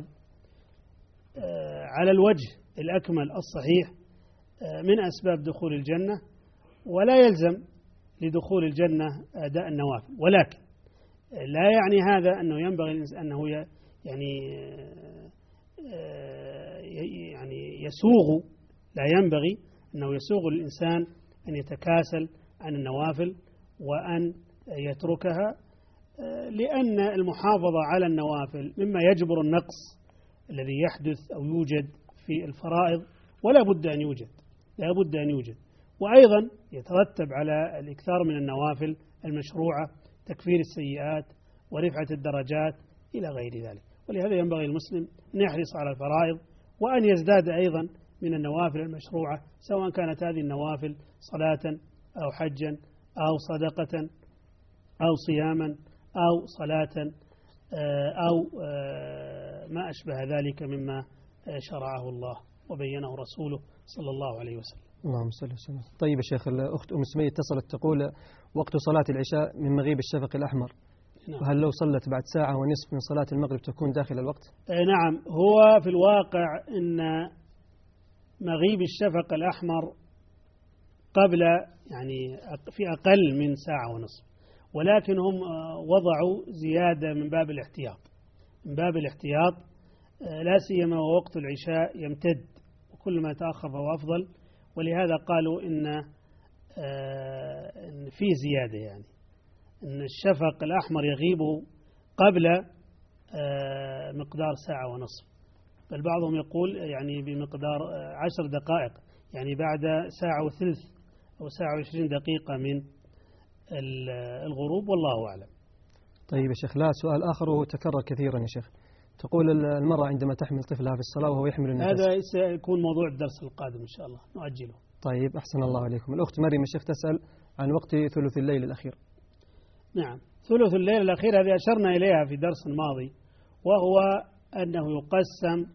على الوجه الأكمل الصحيح من أسباب دخول الجنة، ولا يلزم لدخول الجنة أداء النوافل، ولكن لا يعني هذا أنه ينبغي أنه يعني يعني يسوغ لا ينبغي أنه يسوغ الإنسان أن يتكاسل عن النوافل وأن يتركها، لأن المحافظة على النوافل مما يجبر النقص الذي يحدث أو يوجد في الفرائض، ولا بد أن يوجد لا بد أن يوجد وأيضا يترتب على الإكثار من النوافل المشروعة تكفير السيئات ورفعة الدرجات إلى غير ذلك. ولهذا ينبغي المسلم أن يحرص على الفرائض وأن يزداد أيضا من النوافل المشروعة، سواء كانت هذه النوافل صلاة أو حجا أو صدقة أو صياما أو صلاة أو ما أشبه ذلك مما شرعه الله وبينه رسوله صلى الله عليه وسلم. اللهم صل وسلم. طيب يا شيخ، الأخت أم سمية اتصلت تقول وقت صلاة العشاء من مغيب الشفق الأحمر، وهل لو صلت بعد ساعة ونصف من صلاة المغرب تكون داخل الوقت؟ نعم، هو في الواقع أن مغيب الشفق الأحمر قبل يعني في أقل من ساعة ونصف، ولكن هم وضعوا زيادة من باب الاحتياط من باب الاحتياط لا سيما ووقت العشاء يمتد وكل ما تأخر فهو أفضل، ولهذا قالوا إن, إن في زيادة، يعني إن الشفق الأحمر يغيب قبل مقدار ساعة ونصف، بل بعضهم يقول يعني بمقدار عشر دقائق، يعني بعد ساعة وثلث أو ساعة وعشرين دقيقة من الغروب، والله أعلم. طيب يا شيخ، لا سؤال آخر وتكرر كثيرا يا شيخ، تقول المرأة عندما تحمل طفلها في الصلاة وهو يحمل النفس. هذا سيكون موضوع الدرس القادم إن شاء الله، نؤجله. طيب أحسن الله عليكم. الأخت مريم الشيخ تسأل عن وقت ثلث الليل الأخير. نعم، ثلث الليل الأخير هذه أشرنا إليها في درس ماضي، وهو أنه يقسم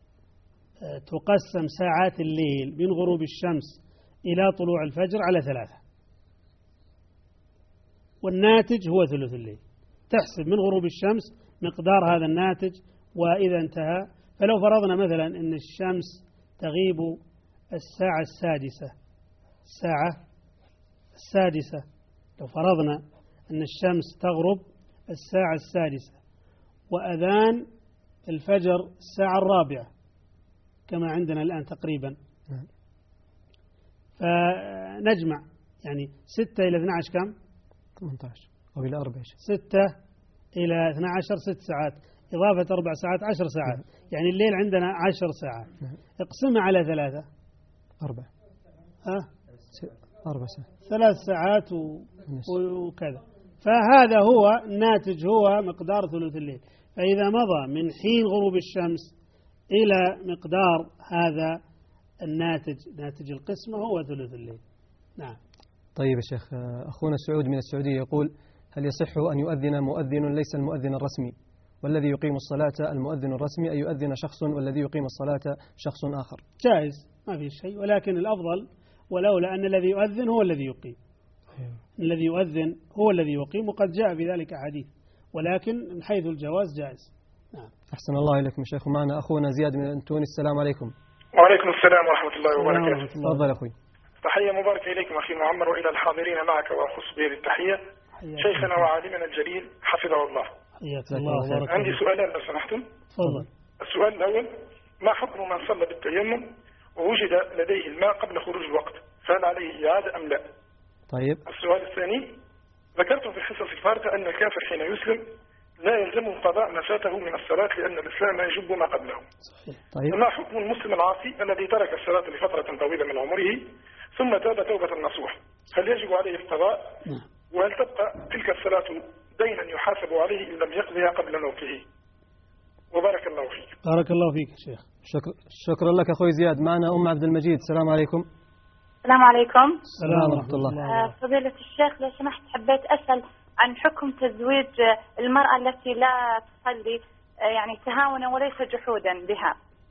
تقسم ساعات الليل من غروب الشمس إلى طلوع الفجر على ثلاثة، والناتج هو ثلث الليل. تحسب من غروب الشمس مقدار هذا الناتج، وإذا انتهى، فلو فرضنا مثلا أن الشمس تغيب الساعة السادسة الساعة السادسة لو فرضنا أن الشمس تغرب الساعة السادسة وأذان الفجر الساعة الرابعة كما عندنا الآن تقريبا، فنجمع يعني ستة إلى اثني عشر كم؟ ثمانية عشر أو إلى أربعة عشر. ستة إلى اثني عشر ست ساعات، إضافة أربع ساعات عشر ساعات، يعني الليل عندنا عشر ساعات. اقسمها على ثلاثة، أربعة ها؟ أربع ساعات، ثلاث ساعات و... وكذا، فهذا هو الناتج، هو مقدار ثلث الليل. فإذا مضى من حين غروب الشمس إلى مقدار هذا الناتج، ناتج القسمة، هو ثلث الليل. نعم. طيب يا شيخ، أخونا سعود من السعودية يقول: هل يصح أن يؤذن مؤذن ليس المؤذن الرسمي، والذي يقيم الصلاة المؤذن الرسمي، أن يؤذن شخص والذي يقيم الصلاة شخص آخر؟ جائز، ما في شيء، ولكن الأفضل ولولا أن الذي يؤذن هو الذي يقيم. الذي يؤذن هو الذي يقيم، وقد جاء في ذلك حديث، ولكن من حيث الجواز جائز. نعم. أحسن الله إليكم شيخ. معنا أخونا زياد من تونس. السلام عليكم. وعليكم السلام ورحمة الله وبركاته. تفضل أخوي. تحية مباركة إليكم أخي معمر وإلى الحاضرين معك، وأخص بهذه التحية شيخنا وعالمنا الجليل حفظه الله. الله. عندي سؤالان لو سمحتم. تفضل. السؤال الأول: ما حكم من صلى بالتيمم ووجد لديه الماء قبل خروج الوقت، فهل عليه إعادة أم لا؟ طيب. السؤال الثاني: ذكرتم في الحصص الفارقة أن الكافر حين يسلم لا يلزمه قضاء ما فاته من الصلاة لأن الإسلام يجب ما قبله. طيب. ما حكم المسلم العاصي الذي ترك الصلاة لفترة طويلة من عمره ثم تاب توبة نصوح، هل يجب عليه القضاء؟ وهل تبقى تلك الصلاة دينا يحاسب عليه إن لم يقضيها قبل موته؟ وبارك الله فيك. بارك الله فيك شيخ. شكرا شكرا لك أخوي زياد. معنا أم عبد المجيد. السلام عليكم. السلام عليكم. السلام ورحمة الله. آه فضيلة الشيخ، لو سمحت حبيت أسأل عن حكم تزويج المرأة التي لا تصلي، آه يعني تهاونا وليس جحودا بها.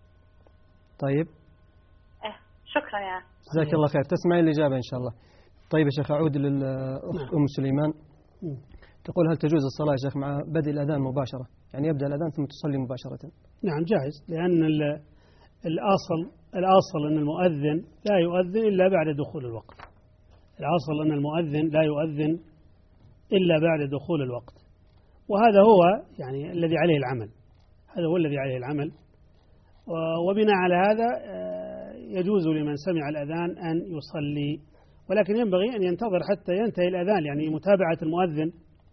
طيب. آه شكرا يا جزاك الله خير. تسمعين الإجابة إن شاء الله. طيب يا شيخ، أعود للأخت أم سليمان. تقول: هل تجوز الصلاة يا شيخ مع بدء الأذان مباشرة، يعني يبدأ الأذان ثم تصلي مباشرة؟ نعم جائز، لأن الأصل الأصل أن المؤذن لا يؤذن إلا بعد دخول الوقت. الأصل أن المؤذن لا يؤذن إلا بعد دخول الوقت، وهذا هو يعني الذي عليه العمل، هذا هو الذي عليه العمل. وبناء على هذا يجوز لمن سمع الأذان أن يصلي، ولكن ينبغي أن ينتظر حتى ينتهي الأذان، يعني متابعة المؤذن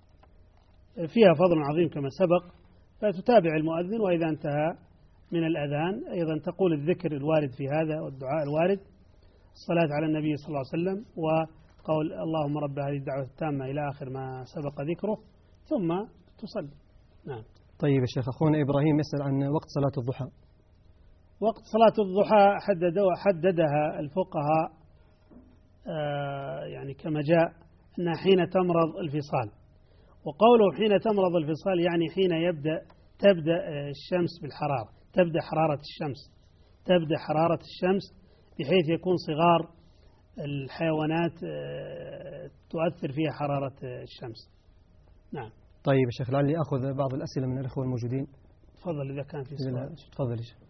فيها فضل عظيم كما سبق، فتتابع المؤذن، وإذا انتهى من الأذان أيضا تقول الذكر الوارد في هذا والدعاء الوارد، الصلاة على النبي صلى الله عليه وسلم، وقول اللهم رب هذه الدعوة التامة إلى آخر ما سبق ذكره، ثم تصلي. نعم. طيب يا شيخ، أخونا إبراهيم يسأل عن وقت صلاة الضحى. وقت صلاة الضحى حددوا حددها الفقهاء آه يعني كما جاء أنها حين تمرض الفصال، وقوله حين تمرض الفصال يعني حين يبدأ تبدأ الشمس بالحرارة، تبدأ حرارة الشمس تبدأ حرارة الشمس بحيث يكون صغار الحيوانات تؤثر فيها حرارة الشمس. نعم. طيب يا شيخ، لعلي أخذ بعض الأسئلة من الأخوة الموجودين. تفضل إذا كان في سؤال. تفضل يا شيخ.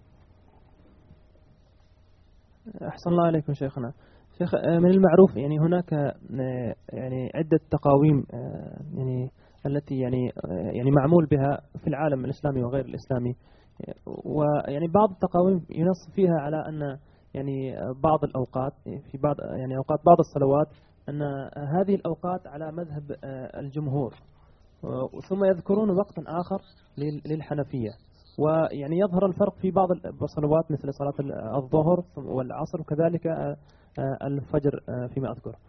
أحسن الله عليكم شيخنا. شيخ، من المعروف يعني هناك يعني عدة تقاويم يعني التي يعني يعني معمول بها في العالم الإسلامي وغير الإسلامي، ويعني بعض التقاويم ينص فيها على أن يعني بعض الأوقات في بعض يعني أوقات بعض الصلوات أن هذه الأوقات على مذهب الجمهور، ثم يذكرون وقتا آخر للحنفية، ويعني يظهر الفرق في بعض الصلوات مثل صلاة الظهر والعصر وكذلك الفجر فيما أذكر.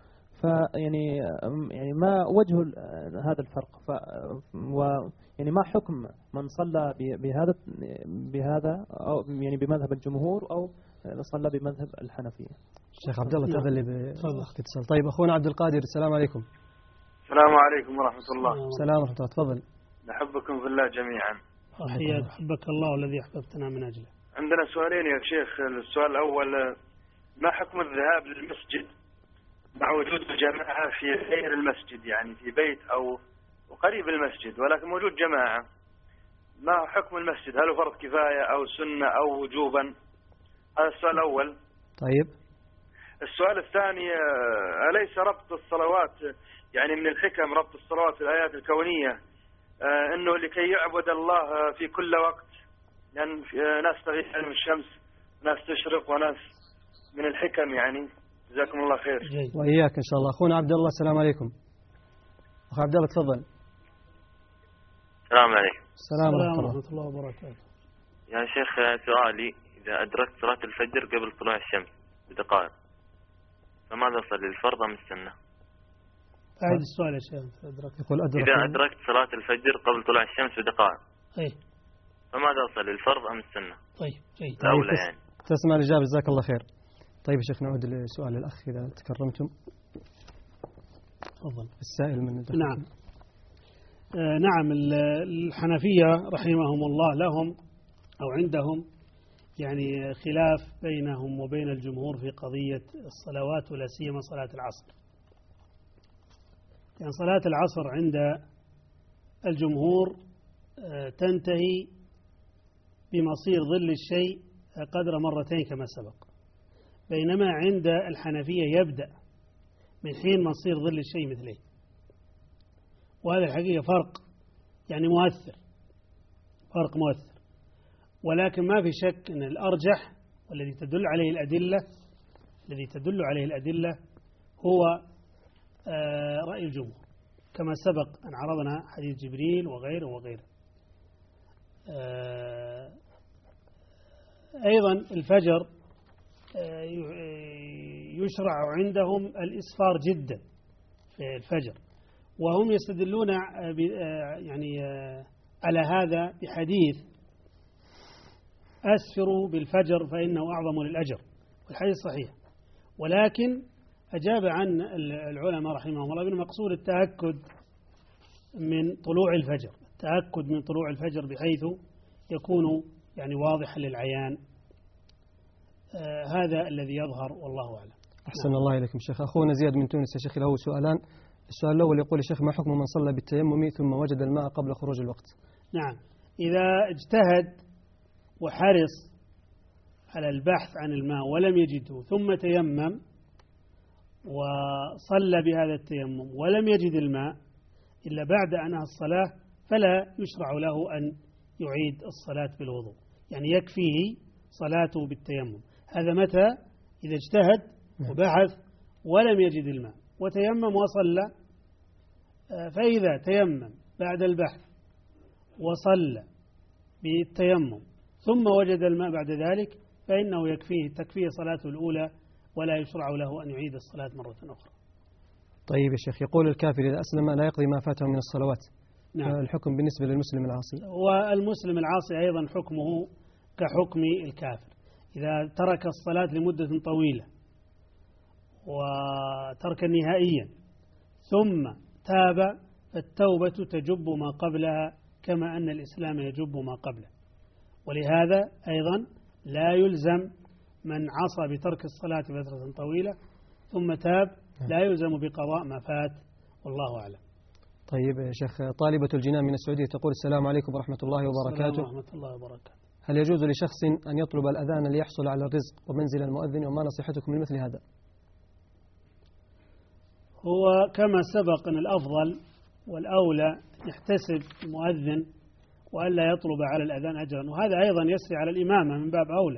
فيعني يعني ما وجه هذا الفرق؟ ف يعني ما حكم من صلى بهذا بهذا أو يعني بمذهب الجمهور أو صلى بمذهب الحنفية؟ الشيخ عبد الله تفضل بالاتصال. طيب أخونا عبد القادر، السلام عليكم. السلام عليكم ورحمة الله. السلام ورحمة الله، تفضل. نحبكم في الله جميعا. حياك حبك الله والذي أحببتنا من أجله. عندنا سؤالين يا شيخ. السؤال الأول، ما حكم الذهاب للمسجد مع وجود الجماعة في غير المسجد، يعني في بيت أو قريب المسجد ولكن موجود جماعة، ما حكم المسجد؟ هل هو فرض كفاية أو سنة أو وجوبا؟ هذا السؤال الأول. طيب. السؤال الثاني، أليس ربط الصلوات يعني من الحكم ربط الصلوات في الآيات الكونية أنه لكي يعبد الله في كل وقت، لأن يعني ناس تغيب علم الشمس، ناس تشرق، وناس من الحكم يعني. جزاكم الله خير. وإياك إن شاء الله. أخونا عبد الله، السلام عليكم. أخو عبد الله تفضل. السلام عليكم. السلام ورحمة الله وبركاته. يا شيخ سؤالي، إذا أدركت صلاة الفجر قبل طلوع الشمس بدقائق فماذا أصلي، الفرض أم السنة؟ أعيد السؤال يا شيخ. أدركت. يقول أدرك إذا أدركت صلاة الفجر قبل طلوع الشمس بدقائق أي فماذا أصلي، الفرض أم السنة؟ طيب جيد. الأولى يعني. تسمع الإجابة، جزاك الله خير. طيب يا شيخ نعود لسؤال الأخ إذا تكرمتم. تفضل. السائل من الدخل. نعم. آه نعم، الحنفية رحمهم الله لهم أو عندهم يعني خلاف بينهم وبين الجمهور في قضية الصلوات ولا سيما صلاة العصر. يعني صلاة العصر عند الجمهور آه تنتهي بمصير ظل الشيء قدر مرتين كما سبق، بينما عند الحنفية يبدأ من حين مصير ظل الشيء مثله. وهذا الحقيقة فرق يعني مؤثر، فرق مؤثر، ولكن ما في شك أن الأرجح والذي تدل عليه الأدلة الذي تدل عليه الأدلة هو آه رأي الجمهور، كما سبق أن عرضنا حديث جبريل وغيره وغيره. آه أيضا الفجر يشرع عندهم الإسفار جدا في الفجر، وهم يستدلون يعني على هذا بحديث أسفروا بالفجر فإنه أعظم للأجر، والحديث صحيح. ولكن أجاب عن العلماء رحمهم الله بالمقصود التأكد من طلوع الفجر، التأكد من طلوع الفجر بحيث يكون يعني واضحا للعيان. آه هذا الذي يظهر والله أعلم. أحسن نعم. الله إليكم شيخ. أخونا زياد من تونس يا شيخ له سؤالان. السؤال الأول يقول يا شيخ، ما حكم من صلى بالتيمم ثم وجد الماء قبل خروج الوقت؟ نعم، إذا اجتهد وحرص على البحث عن الماء ولم يجده ثم تيمم وصلى بهذا التيمم ولم يجد الماء إلا بعد أنهى الصلاة، فلا يشرع له أن يعيد الصلاة بالوضوء، يعني يكفيه صلاته بالتيمم. هذا متى؟ إذا اجتهد وبحث ولم يجد الماء وتيمم وصلى. فإذا تيمم بعد البحث وصلى بالتيمم ثم وجد الماء بعد ذلك فإنه يكفيه تكفيه صلاته الأولى ولا يشرع له أن يعيد الصلاة مرة أخرى. طيب يا شيخ، يقول الكافر إذا أسلم لا يقضي ما فاته من الصلوات. نعم. الحكم بالنسبة للمسلم العاصي؟ والمسلم العاصي أيضا حكمه كحكم الكافر، إذا ترك الصلاة لمدة طويلة وترك نهائيا ثم تاب فالتوبة تجب ما قبلها كما أن الإسلام يجب ما قبله. ولهذا أيضا لا يلزم من عصى بترك الصلاة فترة طويلة ثم تاب لا يلزم بقضاء ما فات، والله أعلم. طيب يا شيخ، طالبة الجنان من السعودية تقول السلام عليكم ورحمة الله وبركاته. السلام ورحمة الله وبركاته. هل يجوز لشخص أن يطلب الأذان ليحصل على الرزق ومنزل المؤذن، وما نصيحتكم لمثل هذا؟ هو كما سبق أن الأفضل والأولى يحتسب المؤذن وألا يطلب على الأذان أجرا، وهذا أيضا يسري على الإمامة من باب أولى.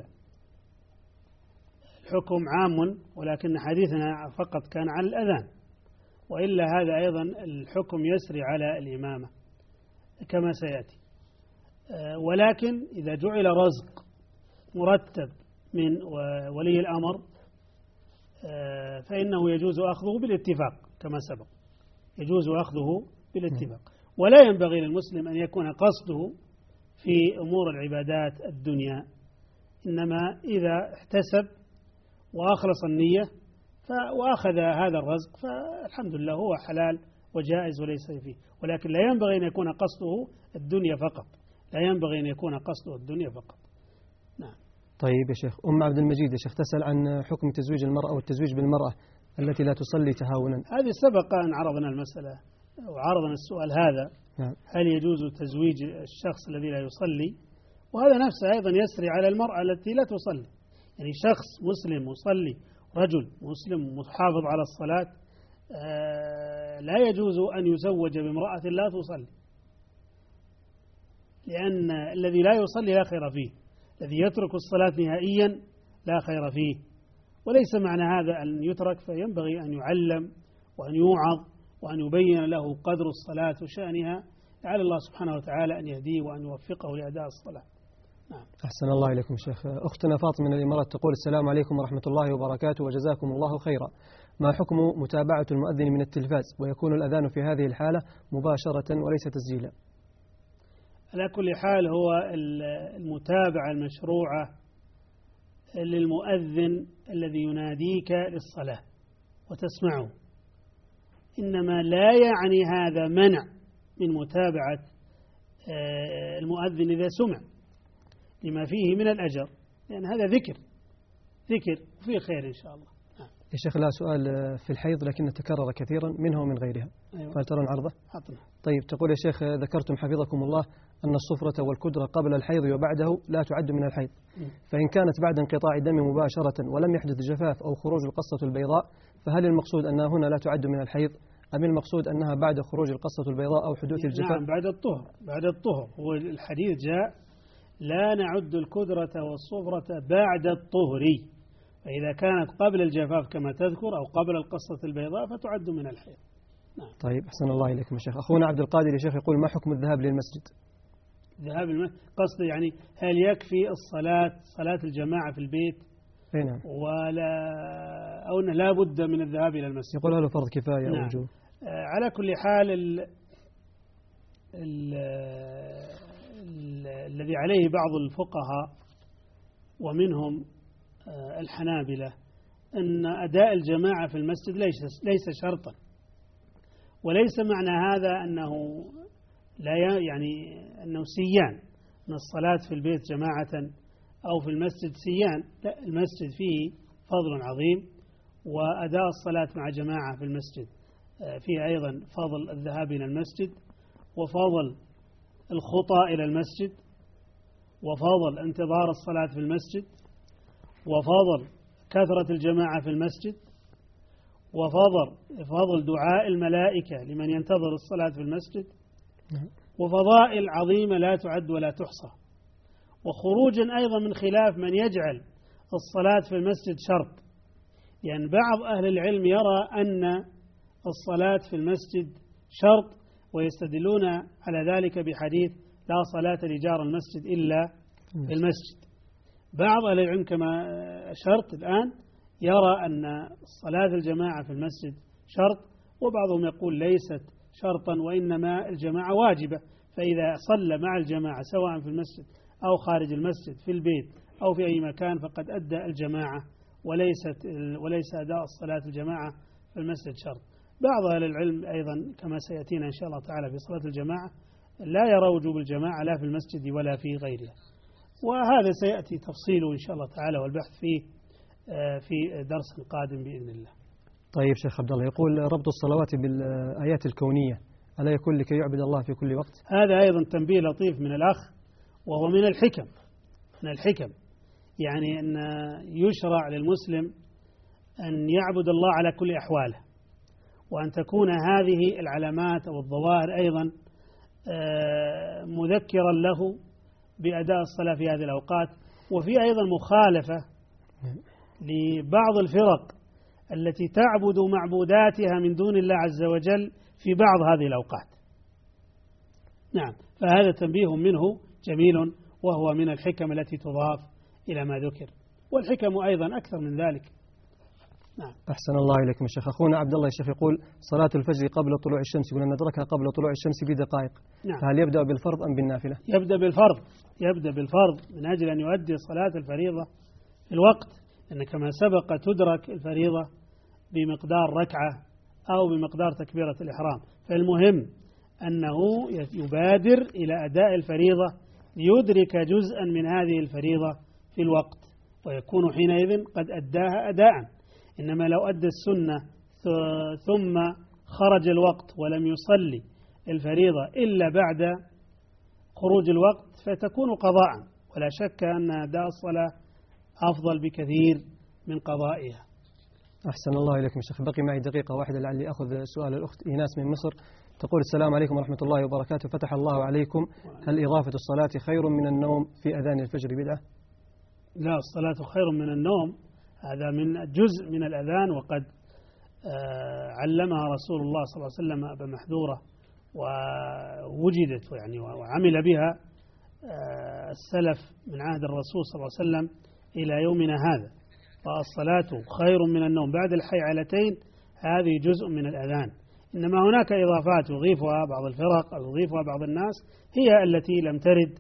الحكم عام ولكن حديثنا فقط كان عن الأذان، وإلا هذا أيضا الحكم يسري على الإمامة كما سيأتي. ولكن إذا جعل رزق مرتب من ولي الأمر فإنه يجوز أخذه بالاتفاق كما سبق، يجوز أخذه بالاتفاق. ولا ينبغي للمسلم أن يكون قصده في أمور العبادات الدنيا، إنما إذا احتسب وأخلص النية وأخذ هذا الرزق فالحمد لله هو حلال وجائز وليس فيه، ولكن لا ينبغي أن يكون قصده الدنيا فقط، لا ينبغي أن يكون قصده الدنيا فقط. نعم. طيب يا شيخ، أم عبد المجيد يا شيخ تسأل عن حكم تزويج المرأة والتزويج بالمرأة التي لا تصلي تهاونا. هذه سبق أن عرضنا المسألة وعرضنا السؤال هذا. نعم. هل يجوز تزويج الشخص الذي لا يصلي؟ وهذا نفسه أيضا يسري على المرأة التي لا تصلي، يعني شخص مسلم مصلي، رجل مسلم محافظ على الصلاة، آه لا يجوز أن يزوج بامرأة لا تصلي، لأن الذي لا يصلي لا خير فيه، الذي يترك الصلاة نهائيا لا خير فيه. وليس معنى هذا أن يترك، فينبغي أن يعلم وأن يوعظ وأن يبين له قدر الصلاة وشأنها، لعل الله سبحانه وتعالى أن يهديه وأن يوفقه لأداء الصلاة. نعم. أحسن الله إليكم شيخ. أختنا فاطمة من الإمارات تقول: السلام عليكم ورحمة الله وبركاته وجزاكم الله خيرا. ما حكم متابعة المؤذن من التلفاز ويكون الأذان في هذه الحالة مباشرة وليس تسجيلا؟ على كل حال هو المتابعة المشروعة للمؤذن الذي يناديك للصلاة وتسمعه، إنما لا يعني هذا منع من متابعة المؤذن إذا سمع لما فيه من الأجر، لأن هذا ذكر ذكر وفيه خير إن شاء الله. نعم. يا شيخ لا سؤال في الحيض لكن تكرر كثيرا منها ومن غيرها. أيوة. فهل ترون عرضه؟ حطنا. طيب تقول يا شيخ: ذكرتم حفظكم الله أن الصفرة والكدرة قبل الحيض وبعده لا تعد من الحيض، فإن كانت بعد انقطاع الدم مباشرة ولم يحدث جفاف أو خروج القصة البيضاء فهل المقصود أنها هنا لا تعد من الحيض أم المقصود أنها بعد خروج القصة البيضاء أو حدوث الجفاف؟ نعم، بعد الطهر. بعد الطهر هو الحديث جاء: لا نعد الكدرة والصفرة بعد الطهر، فإذا كانت قبل الجفاف كما تذكر أو قبل القصة البيضاء فتعد من الحيض. نعم. طيب أحسن الله إليكم يا شيخ. أخونا عبد القادر يا شيخ يقول: ما حكم الذهاب للمسجد؟ ذهاب المسجد قصد يعني هل يكفي الصلاة صلاة الجماعة في البيت؟ نعم. ولا أو أنه لا بد من الذهاب إلى المسجد؟ يقول هذا فرض كفاية. نعم. أو وجوب. آه على كل حال ال ال ال الذي عليه بعض الفقهاء ومنهم آه الحنابلة أن أداء الجماعة في المسجد ليس ليس شرطا، وليس معنى هذا أنه لا يعني أنه سيان، أن الصلاة في البيت جماعة أو في المسجد سيان، لا، المسجد فيه فضل عظيم، وأداء الصلاة مع جماعة في المسجد فيه أيضا فضل الذهاب إلى المسجد وفضل الخطى إلى المسجد وفضل انتظار الصلاة في المسجد وفضل كثرة الجماعة في المسجد وفضل فضل دعاء الملائكة لمن ينتظر الصلاة في المسجد، وفضائل عظيمة لا تعد ولا تحصى. وخروجا أيضا من خلاف من يجعل الصلاة في المسجد شرط، يعني بعض أهل العلم يرى أن الصلاة في المسجد شرط ويستدلون على ذلك بحديث: لا صلاة لجار المسجد إلا في المسجد. بعض أهل العلم كما شرط الآن يرى أن صلاة الجماعة في المسجد شرط، وبعضهم يقول ليست شرطا وإنما الجماعة واجبة، فإذا صلى مع الجماعة سواء في المسجد أو خارج المسجد في البيت أو في أي مكان فقد أدى الجماعة، وليست وليس أداء الصلاة الجماعة في المسجد شرط. بعض أهل العلم أيضا كما سيأتينا إن شاء الله تعالى في صلاة الجماعة لا يرى وجوب الجماعة لا في المسجد ولا في غيرها، وهذا سيأتي تفصيله إن شاء الله تعالى والبحث فيه في درس قادم بإذن الله. طيب شيخ عبد الله يقول: ربط الصلوات بالآيات الكونية ألا يكون لكي يعبد الله في كل وقت؟ هذا أيضا تنبيه لطيف من الأخ، وهو من الحكم من الحكم يعني أن يشرع للمسلم أن يعبد الله على كل أحواله، وأن تكون هذه العلامات أو الظواهر أيضا مذكرا له بأداء الصلاة في هذه الأوقات. وفي أيضا مخالفة لبعض الفرق التي تعبد معبوداتها من دون الله عز وجل في بعض هذه الأوقات. نعم، فهذا تنبيه منه جميل، وهو من الحكم التي تضاف إلى ما ذكر، والحكم أيضا أكثر من ذلك. نعم. أحسن الله إليكم يا شيخ. أخونا عبد الله يا شيخ يقول صلاة الفجر قبل طلوع الشمس، يقول أن ندركها قبل طلوع الشمس بدقائق. نعم. فهل يبدأ بالفرض أم بالنافلة؟ يبدأ بالفرض، يبدأ بالفرض من أجل أن يؤدي صلاة الفريضة في الوقت، لأن كما سبق تدرك الفريضة بمقدار ركعة أو بمقدار تكبيرة الإحرام. فالمهم أنه يبادر إلى أداء الفريضة ليدرك جزءا من هذه الفريضة في الوقت، ويكون حينئذ قد أداها أداء. إنما لو أدى السنة ثم خرج الوقت ولم يصلي الفريضة إلا بعد خروج الوقت فتكون قضاء، ولا شك أن أداء الصلاة أفضل بكثير من قضائها. أحسن الله إليكم شيخ. بقي معي دقيقة واحدة لعلي أخذ سؤال الأخت إيناس من مصر. تقول السلام عليكم ورحمة الله وبركاته، فتح الله عليكم، هل إضافة الصلاة خير من النوم في أذان الفجر بدعة؟ لا، الصلاة خير من النوم، هذا من جزء من الأذان، وقد علمها رسول الله صلى الله عليه وسلم أبا محذورة ووجدت يعني وعمل بها السلف من عهد الرسول صلى الله عليه وسلم إلى يومنا هذا. فالصلاة خير من النوم بعد الحيعلتين، هذه جزء من الأذان. إنما هناك إضافات يضيفها بعض الفرق أو يضيفها بعض الناس هي التي لم ترد،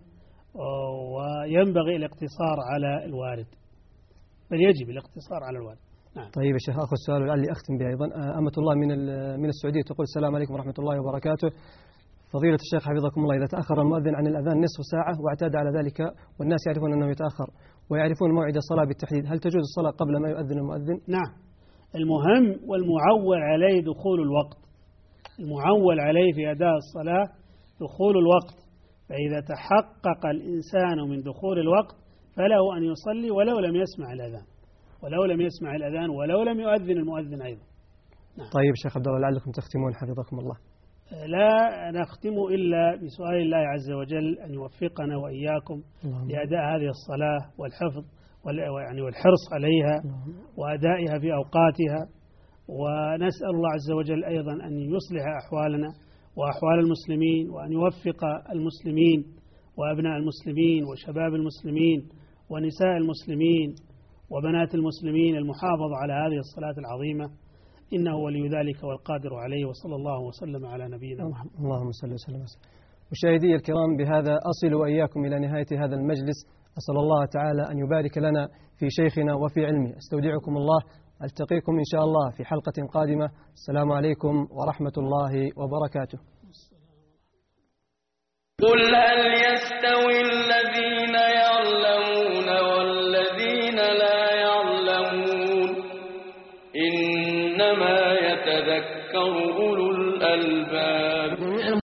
وينبغي الاقتصار على الوارد، بل يجب الاقتصار على الوارد. نعم. طيب يا شيخ، أخذ سؤال لعلي أختم به أيضا. أمة الله من من السعودية تقول السلام عليكم ورحمة الله وبركاته، فضيلة الشيخ حفظكم الله، إذا تأخر المؤذن عن الأذان نصف ساعة واعتاد على ذلك والناس يعرفون أنه يتأخر ويعرفون موعد الصلاة بالتحديد، هل تجوز الصلاة قبل ما يؤذن المؤذن؟ نعم. المهم والمعول عليه دخول الوقت، المعول عليه في أداء الصلاة دخول الوقت، فإذا تحقق الإنسان من دخول الوقت فله أن يصلي ولو لم يسمع الأذان، ولو لم يسمع الأذان ولو لم يؤذن المؤذن أيضا. نعم. طيب شيخ عبد الله، لعلكم تختمون حفظكم الله. لا نختم إلا بسؤال الله عز وجل أن يوفقنا وإياكم لأداء هذه الصلاة والحفظ يعني والحرص عليها وأدائها في أوقاتها، ونسأل الله عز وجل أيضا أن يصلح أحوالنا وأحوال المسلمين، وأن يوفق المسلمين وأبناء المسلمين وشباب المسلمين ونساء المسلمين وبنات المسلمين المحافظة على هذه الصلاة العظيمة، إنه ولي ذلك والقادر عليه. وصلى الله وسلم على نبينا محمد. اللهم صل وسلم. مشاهدي الكرام، بهذا أصل وإياكم إلى نهاية هذا المجلس. أسأل الله تعالى أن يبارك لنا في شيخنا وفي علمه. استودعكم الله، ألتقيكم إن شاء الله في حلقة قادمة. السلام عليكم ورحمة الله وبركاته. قل هل يستوي الذين يعلمون والذين لا يعلمون، إنما يتذكر أولو الألباب.